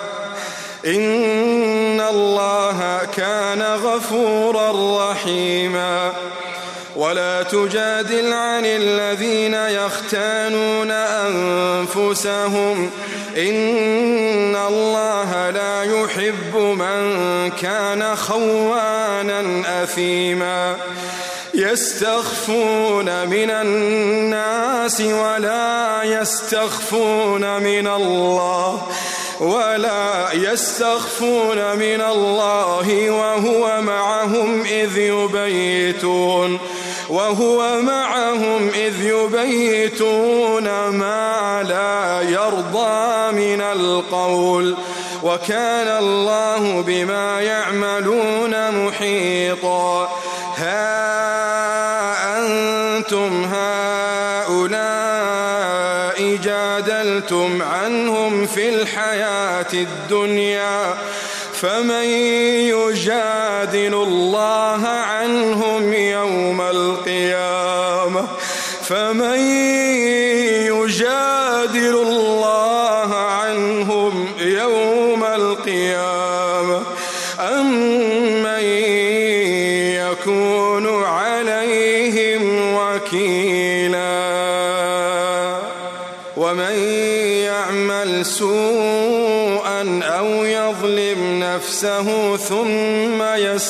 إن الله كان غفورا رحيما ولا تجادل عن الذين يختانون أنفسهم إن الله لا يحب من كان خوانا أثيما يستخفون من الناس ولا يستخفون من الله وهو معهم إذ يبيتون ما لا يرضى من القول وكان الله بما يعملون محيطا ها أنتم هؤلاء جادلتم عنهم في الحياة الدنيا فمن يجادل الله عنهم يوم القيامة أم من يكون عليهم وكيلا ومن يعمل سوءا أو يظلم نفسه ثم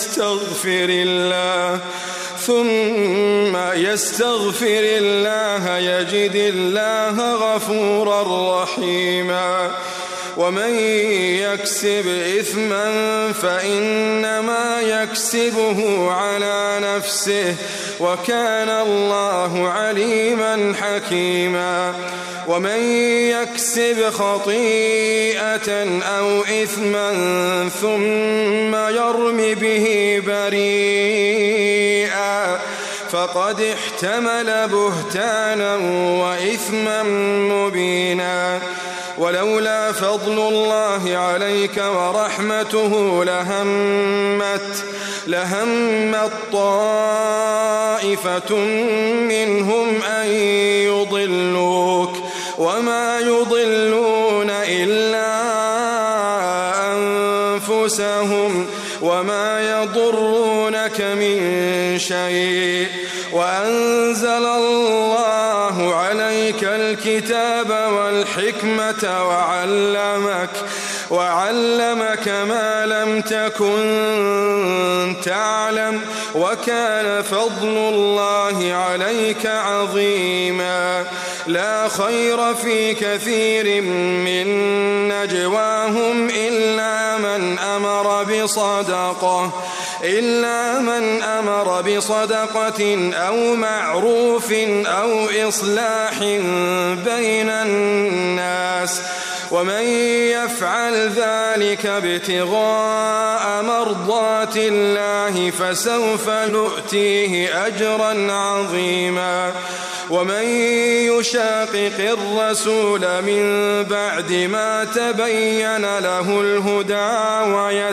يستغفر الله يجد الله غفورا رحيما ومن يكسب إثما فإنما يكسبه على نفسه وكان الله عليما حكيما ومن يكسب خطيئة أو إثما ثم يرم به بريئا فقد احتمل بهتانا وإثما مبينا ولولا فضل الله عليك ورحمته لهمت طائفة منهم أن يضلوك وما يضلون إلا أنفسهم وما يضرونك من شيء وأنزل الله عليك الكتاب والحكمة وعلمك ما لم تكن تعلم وكان فضل الله عليك عظيما لا خير في كثير من نجواهم إلا من أمر بصدقة أو معروف أو إصلاح بين الناس ومن يفعل ذلك ابتغاء مرضات الله فسوف نؤتيه أجرا عظيما ومن يشاقق الرسول من بعد ما تبين له الهدى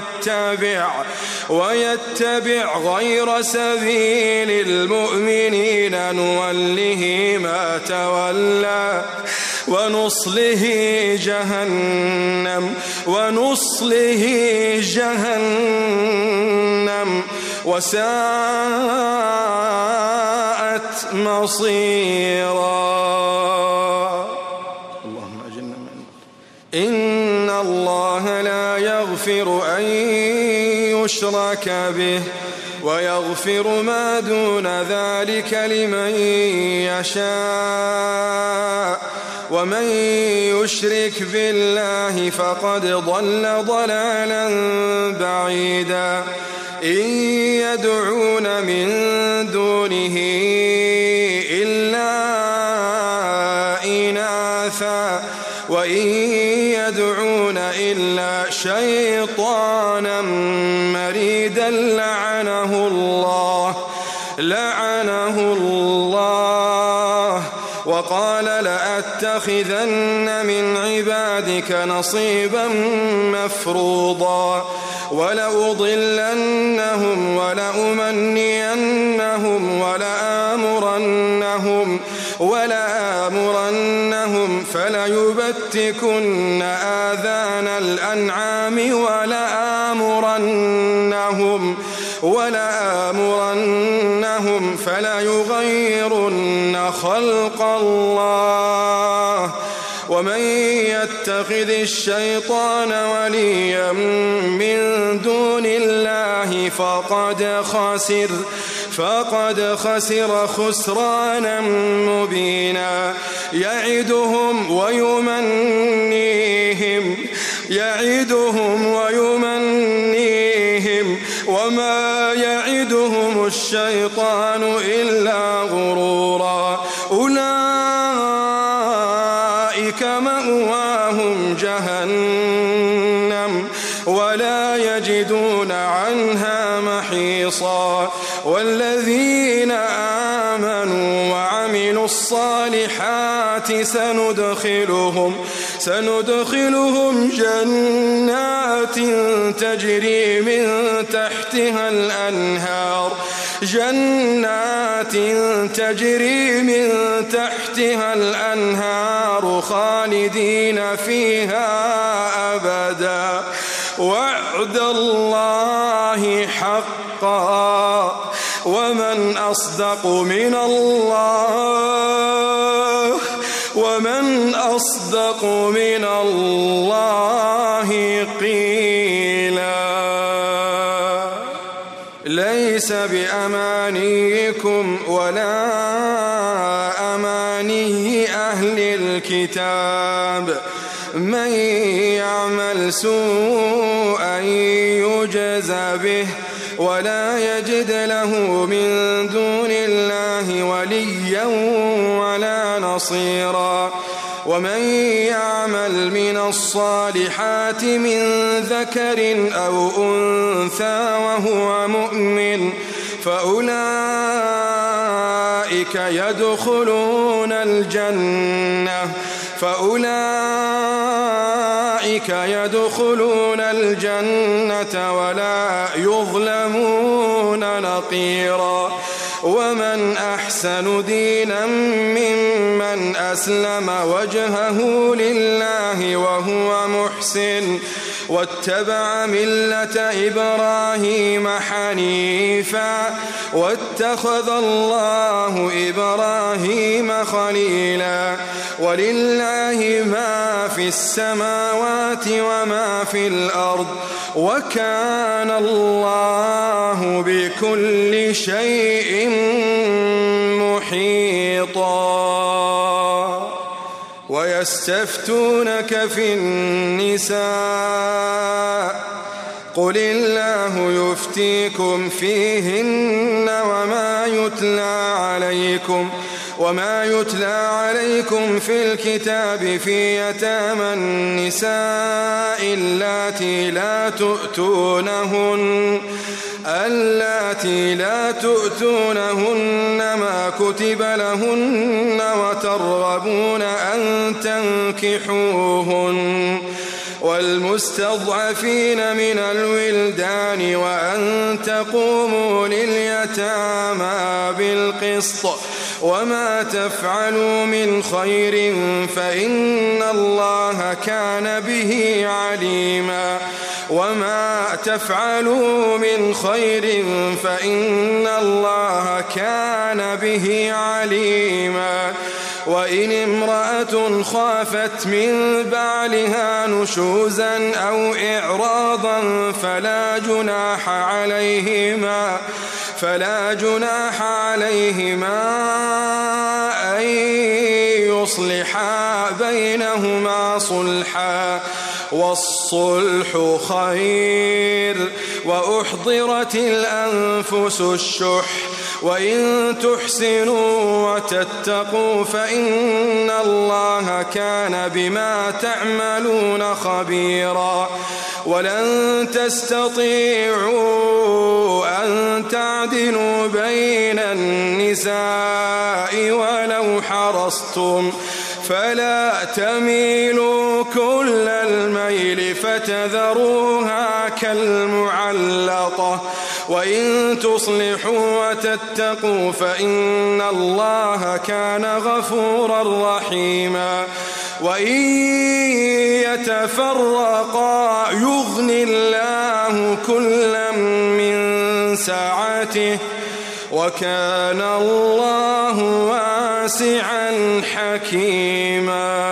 ويتبع غير سبيل المؤمنين نوله ما تولى ونصله جهنم وساءت مصيرا اللهم أجرنا من إن الله لا يغفر أن يشرك به ويغفر ما دون ذلك لمن يشاء ومن يشرك بالله فقد ضل ضلالا بعيدا إن يدعون من دونه إلا إناثا وإن يدعون إلا شيطانا مريدا لعنه الله وقال لأتخذن من عبادك نصيبا مفروضا ولأضلنهم ولأمنينهم ولآمرنهم فليبتكن آذان الأنعام ولآمرنهم فليغيرن خلق الله ومن يتخذ الشيطان وليا من دون الله فقد خسر خسرانا مبينا يعدهم ويمنيهم وما يعدهم الشيطان إلا غرورا أولئك مأواهم جهنم ولا يجدون عنها محيصا والذين آمنوا وعملوا الصالحات سندخلهم جنات تجري من تحتها الأنهار خالدين فيها أبدا وعد الله حقا ومن أصدق من الله قيلا ليس بأمانيكم ولا أماني أهل الكتاب من يعمل سوءا يجز به ولا يجد له من دون الله وليا ولا نصيرا ومن يعمل من الصالحات من ذكر أو أنثى وهو مؤمن فأولئك يدخلون الجنة ولا يظلمون نقيرا ومن أحسن دينا ممن أسلم وجهه لله وهو محسن واتبع ملة إبراهيم حنيفا واتخذ الله إبراهيم خليلا ولله ما في السماوات وما في الأرض وكان الله بكل شيء محيطا ويستفتونك في النساء قل الله يفتيكم فيهن وما يتلى عليكم في الكتاب في يتامى النساء اللاتي لا تؤتونهن ما كتب لهن وترغبون أن تنكحوهن والمستضعفين من الولدان وأن تقوموا لليتامى بالقسط وما تفعلوا من خير فإن الله كان به عليما وإن امرأة خافت من بعلها نشوزا أو إعراضا فلا جناح عليهما أن يصلحا بينهما صلحا والصلح خير وأحضرت الأنفس الشح وإن تحسنوا وتتقوا فإن الله كان بما تعملون خبيرا ولن تستطيعوا أن تعدلوا بين النساء ولو حرصتم فلا تميلوا كل الميل فتذروها كالمعلقة وإن تصلحوا وتتقوا فإن الله كان غفورا رحيما وإن يتفرقا يغني الله كلا من سعته وكان الله واسعا حكيما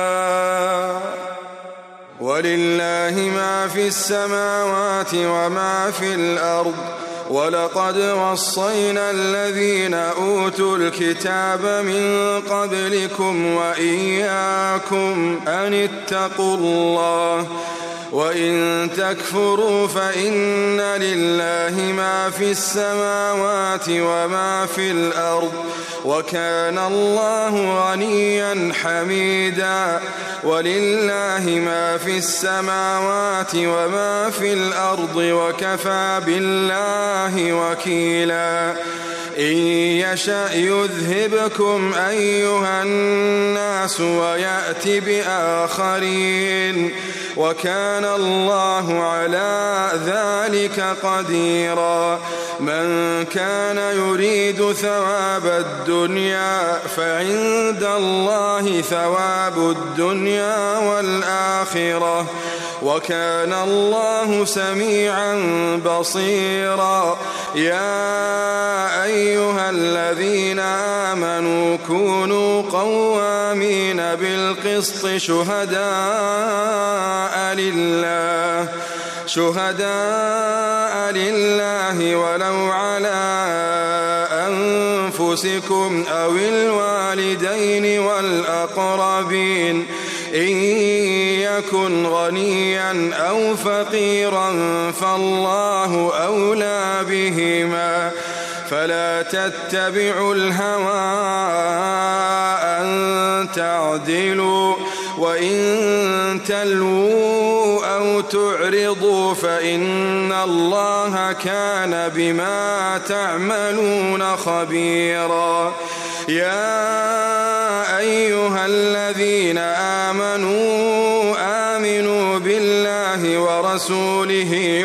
ولله ما في السماوات وما في الأرض ولقد وصينا الذين أوتوا الكتاب من قبلكم وإياكم أن اتقوا الله وإن تكفروا فإن لله ما في السماوات وما في الأرض وكان الله غنيا حميدا ولله ما في السماوات وما في الأرض وكفى بالله وكيلا إن يشأ يذهبكم أيها الناس ويأت بآخرين وكان الله على ذلك قديرا من كان يريد ثواب الدنيا فعند الله ثواب الدنيا والآخرة وكان الله سميعا بصيرا يا أيها الذين آمنوا كونوا قوامين بالقسط شهداء لله ولو على أنفسكم أو الوالدين والأقربين إن يكن غنيا أو فقيرا فالله أولى بهما فلا تتبعوا الهوى أن تعدلوا وإن تلووا أو تعرضوا فإن الله كان بما تعملون خبيرا يا أيها الذين آمنوا بالله ورسوله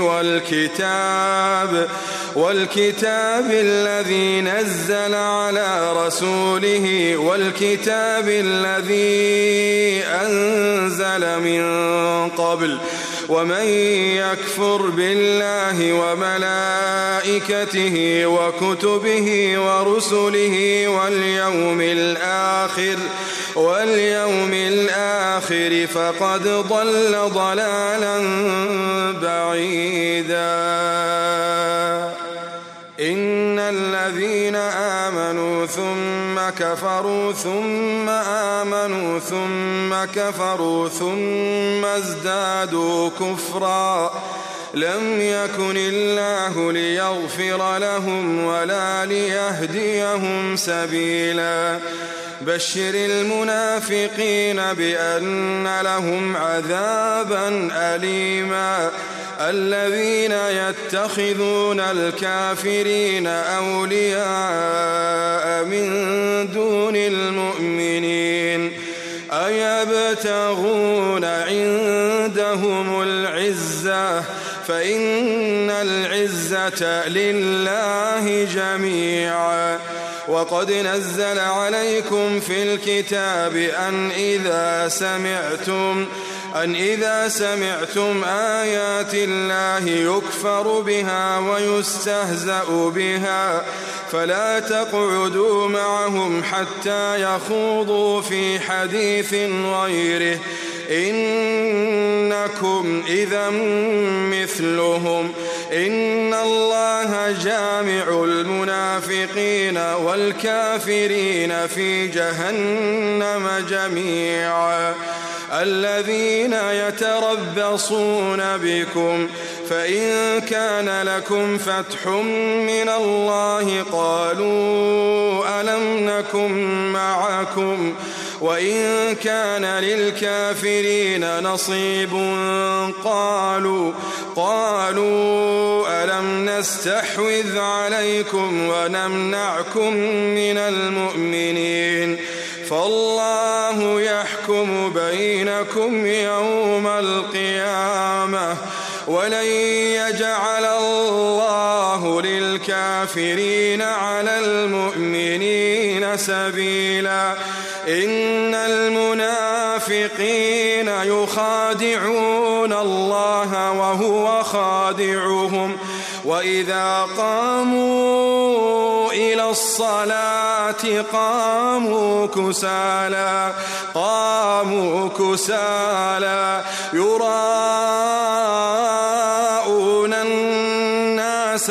والكتاب الذي نزل على رسوله والكتاب الذي أنزل من قبل ومن يكفر بالله وملائكته وكتبه ورسله واليوم الآخر فقد ضل ضلالا بعيدا إن الذين آمنوا ثم كفروا ثم آمنوا ثم كفروا ثم ازدادوا كفرا لم يكن الله ليغفر لهم ولا ليهديهم سبيلا بشر المنافقين بأن لهم عذابا أليما الذين يتخذون الكافرين أولياء من دون المؤمنين أيبتغون عندهم العزة فإن العزة لله جميعا وقد نزل عليكم في الكتاب أن إذا سمعتم آيات الله يكفر بها ويستهزأ بها فلا تقعدوا معهم حتى يخوضوا في حديث غيره إنكم إذا مثلهم إن الله جامع المنافقين والكافرين في جهنم جميعا الذين يتربصون بكم فإن كان لكم فتح من الله قالوا ألم نكن معكم وإن كان للكافرين نصيب قالوا ألم نستحوذ عليكم ونمنعكم من المؤمنين فالله لكم يوم القيامة ولن يجعل الله للكافرين على المؤمنين سبيلا إن المنافقين يخادعون الله وهو خادعهم وإذا قاموا إلى الصلاة قاموا كسالى يراءون الناس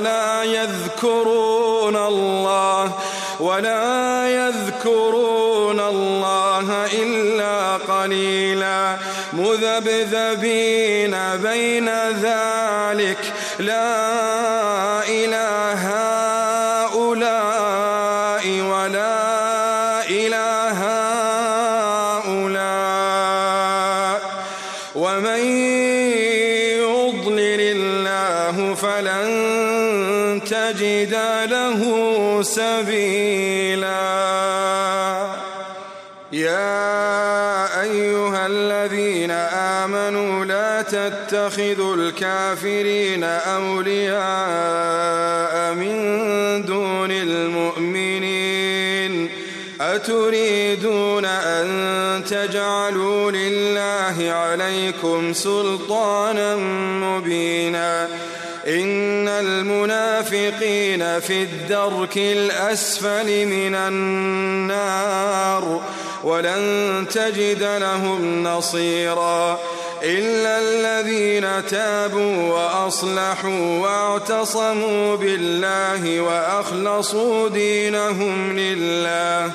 ولا يذكرون الله إلا قليلا مذبذبين بين ذلك لا إله هؤلاء ولا إله هؤلاء ومن يضلل الله فلن تجد له سبيلا يا أيها الذين آمنوا لا تتخذوا الكافرين أولياء من دون المؤمنين أتريدون أن تجعلوا لله عليكم سلطانا مبينا إن المنافقين في الدرك الأسفل من النار ولن تجد لهم نصيرا إلا الذين تابوا وأصلحوا واعتصموا بالله وأخلصوا دينهم لله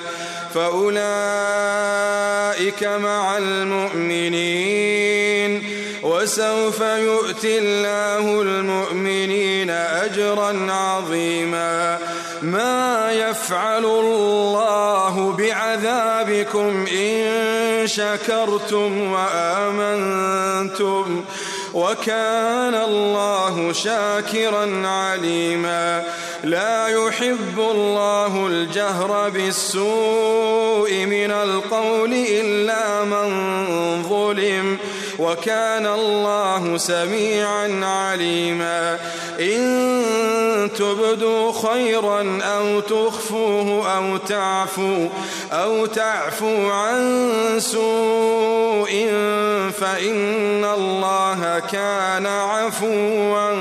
فأولئك مع المؤمنين وسوف يؤتي الله المؤمنين أجرا عظيما ما يفعل الله بعذابكم إن شكرتم وآمنتم وكان الله شاكرا عليما لا يحب الله الجهر بالسوء من القول إلا من ظلم وكان الله سميعا عليما إن تبدوا خيرا أو تخفوه أو تعفوا عن سوء فإن الله كان عفوا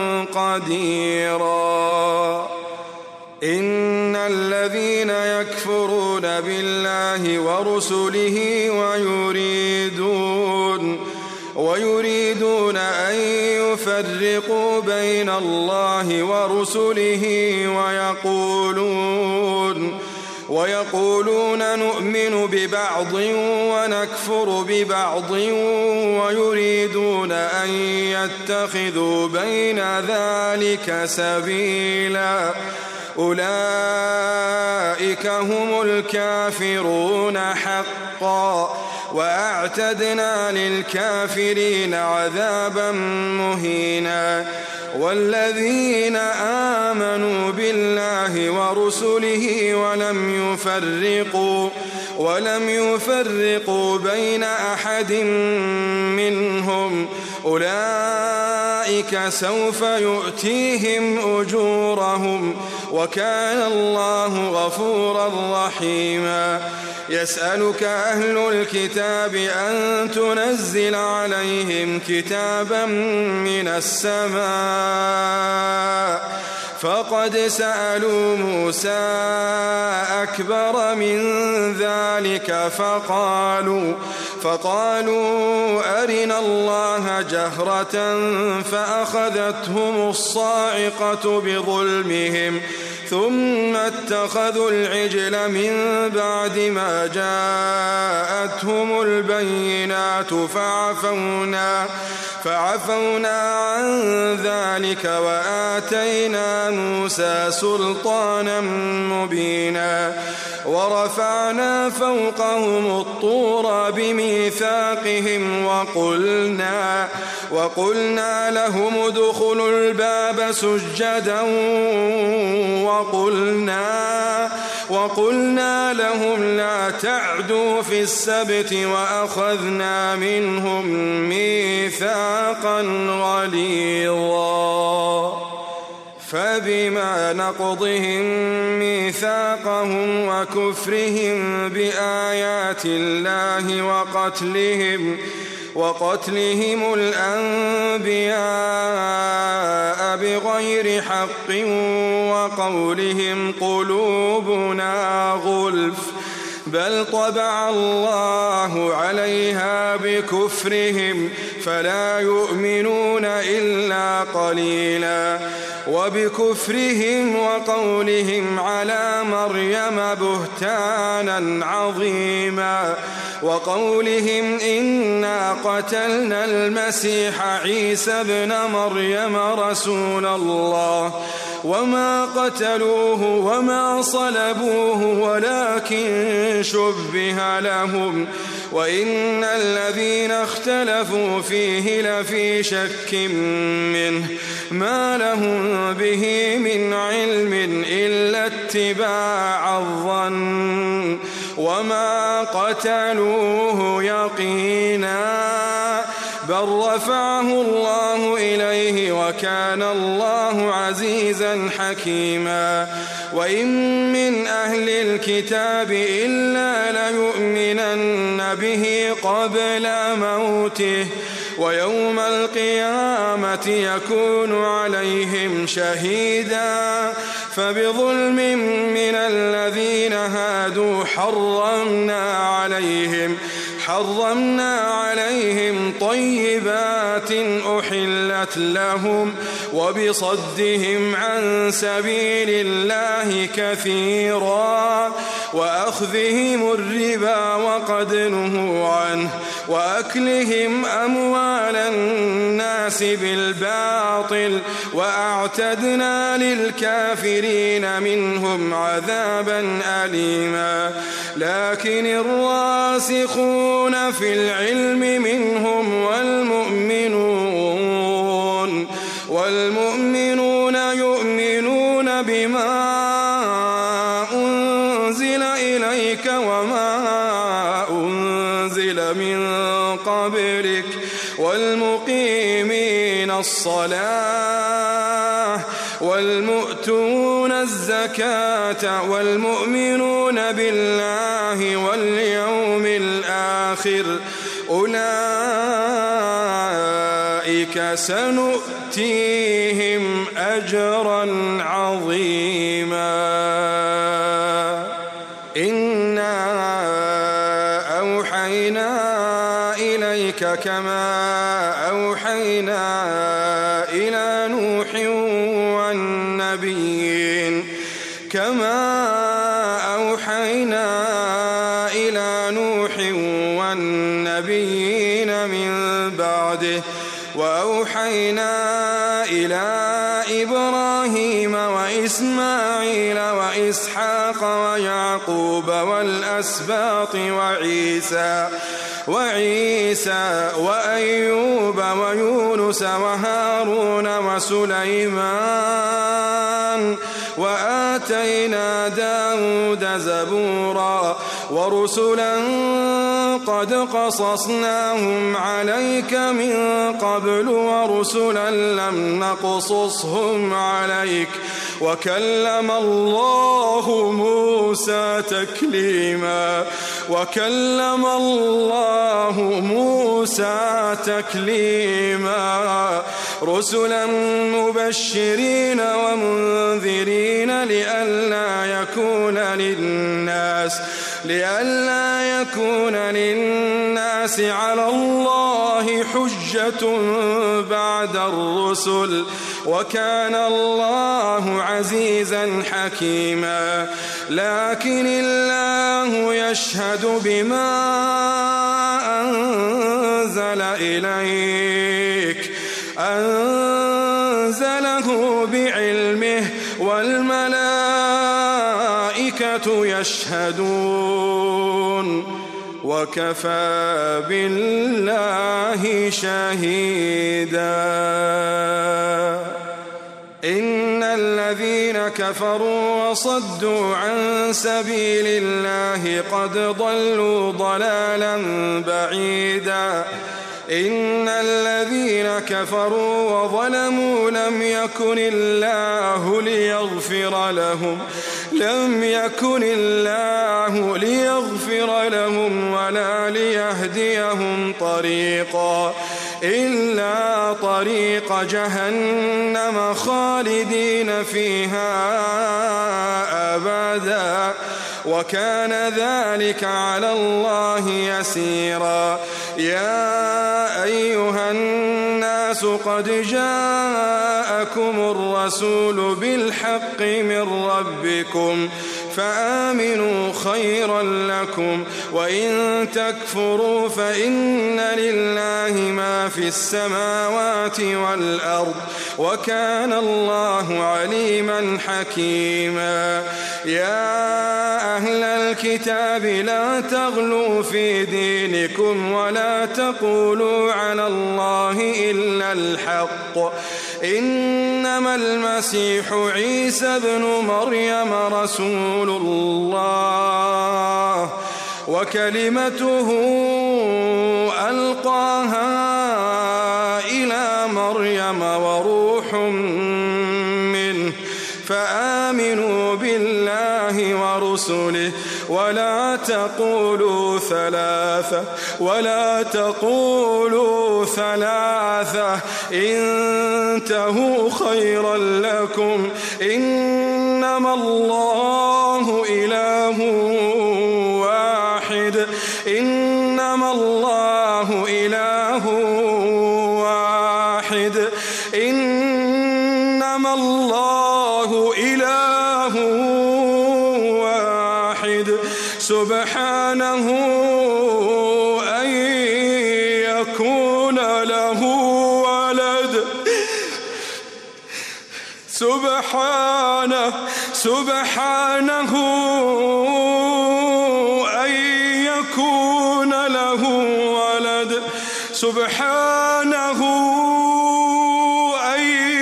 قديرا إن الذين يكفرون بالله ورسله ويريدون أن يفرقوا بين الله ورسله ويقولون نؤمن ببعض ونكفر ببعض ويريدون أن يتخذوا بين ذلك سبيلا أولئك هم الكافرون حقا وأعتدنا للكافرين عذابا مهينا والذين آمنوا بالله ورسله ولم يفرقوا بين أحد منهم أولئك سوف يؤتيهم أجورهم وكان الله غفورا رحيما يسألك أهل الكتاب أن تنزل عليهم كتابا من السماء فقد سألوا موسى أكبر من ذلك فقالوا أرنا الله جهرة فأخذتهم الصاعقة بظلمهم ثم اتخذوا العجل من بعد ما جاءتهم البينات فعفونا عن ذلك وآتينا موسى سلطانا مبينا ورفعنا فوقهم الطور بميثاقهم وقلنا لهم ادخلوا الباب سجدا وقلنا لهم لا تعدوا في السبت وأخذنا منهم ميثاقا غليظا فبما نقضهم ميثاقهم وكفرهم بآيات الله وقتلهم الأنبياء بغير حق وقولهم قلوبنا غلف بل طبع الله عليها بكفرهم فلا يؤمنون إلا قليلا وبكفرهم وقولهم على مريم بهتانا عظيما وقولهم إنا قتلنا المسيح عيسى ابن مريم رسول الله وما قتلوه وما صلبوه ولكن شبه لهم وإن الذين اختلفوا فيه لفي شك منه ما لهم به من علم إلا اتباع الظن وما قتلوه يقينا بل رفعه الله إليه وكان الله عزيزا حكيما وإن من أهل الكتاب إلا ليؤمنن به قبل موته ويوم القيامة يكون عليهم شهيدا فبظلم من الذين هادوا حرمنا عليهم طيبات أحلت لهم وبصدهم عن سبيل الله كثيرا وأخذهم الربا وقد نهوا عنه وأكلهم أموال الناس بالباطل وأعتدنا للكافرين منهم عذابا أليما لكن الراسخون في العلم منهم والمؤمنون يؤمنون بما أنزل إليك وما أنزل من قبلك والمقيمين الصلاة والمؤتون الزكاة والمؤمنون بالله واليوم الآخر أولئك سنؤتيهم أجرا عظيما إنا أوحينا إليك كما أوحينا إلى نوح والنبيين من بعده وأوحينا إلى إبراهيم وإسماعيل وإسحاق ويعقوب والأسباط وعيسى وأيوب ويونس وهارون وسليمان وآتينا داود زبورا ورسلا قد قصصناهم عليك من قبل ورسلا لم نقصصهم عليك وكلم الله موسى تكليما رسلا مبشرين ومنذرين لئلا يكون للناس على الله حجة بعد الرسل وكان الله عزيزا حكيما لكن الله يشهد بما أنزل إليك أنزله بعلمه والملائكة يشهدون وكفى بالله شهيدا إن الذين كفروا وصدوا عن سبيل الله قد ضلوا ضلالا بعيدا إن الذين كفروا وظلموا لم يكن الله ليغفر لهم ولا ليهديهم طريقا إلا طريق جهنم خالدين فيها أبدا وكان ذلك على الله يسيرا يا أيها الناس قد جاءكم الرسول بالحق من ربكم فآمنوا خيرا لكم وإن تكفروا فإن لله ما في السماوات والأرض وكان الله عليما حكيما يا أهل الكتاب لا تغلوا في دينكم ولا تقولوا على الله إلا الحق إنما المسيح عيسى ابن مريم رسول الله وكلمته ألقاها إلى مريم وروح منه فآمنوا بالله ورسله ولا تقولوا ثلاثة انتهوا خيرا لكم إنما الله إله واحد إنما الله إله واحد سبحانه أن يكون له ولد سبحانه أن يكون له ولد سبحانه أن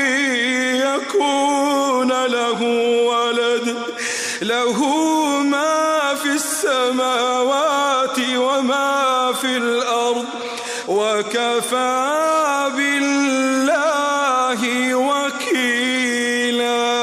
يكون له ولد له ما في السماوات وما في الأرض وكفى بالله وكيلا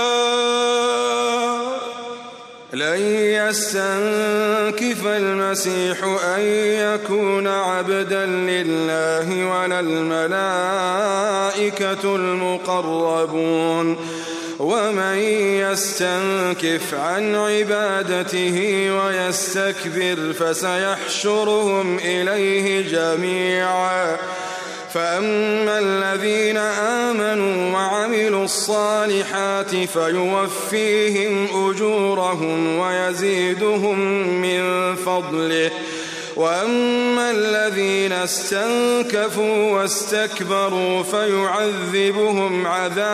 لن يستنكف المسيح أن يكون عبدا لله ولا الملائكة المقربون ومن يستنكف عن عبادته ويستكبر فسيحشرهم إليه جميعا فأما الذين آمنوا وعملوا الصالحات فيوفيهم أجورهم ويزيدهم من فضله وأما الذين استنكفوا واستكبروا فيعذبهم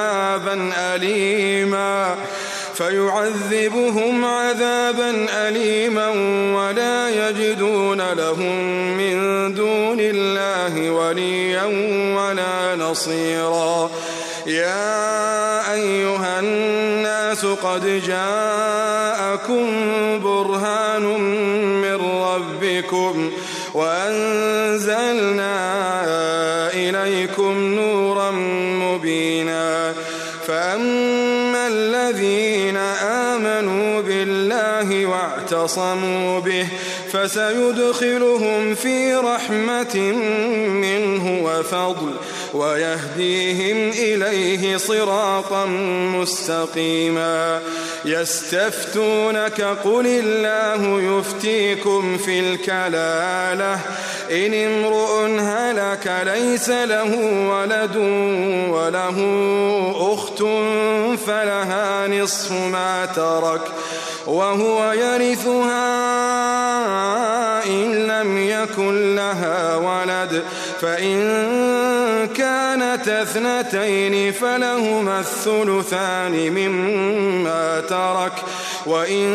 عذابا أليما ولا يجدون لهم من دون الله وليا ولا نصيرا يا أيها الناس قد جاءكم برهان من ربكم وأنزلنا إليكم نورا مبينا فأما الذين آمنوا بالله واعتصموا به فسيدخلهم في رحمة منه وفضل ويهديهم إليه صراطا مستقيما يستفتونك قل الله يفتيكم في الكلالة إن امرؤ هلك ليس له ولد وله أخت فلها نصف ما ترك وهو يرثها إن لم يكن لها ولد فإن كانت اثنتين فلهما الثلثان مما ترك وإن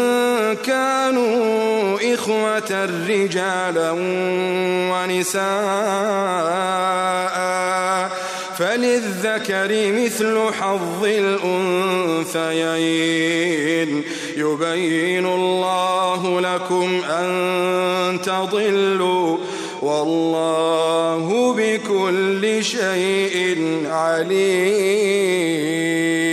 كانوا إخوة رجالا ونساء فللذكر مثل حظ الأنثيين يبين الله لكم أن تضلوا والله بكل شيء عليم.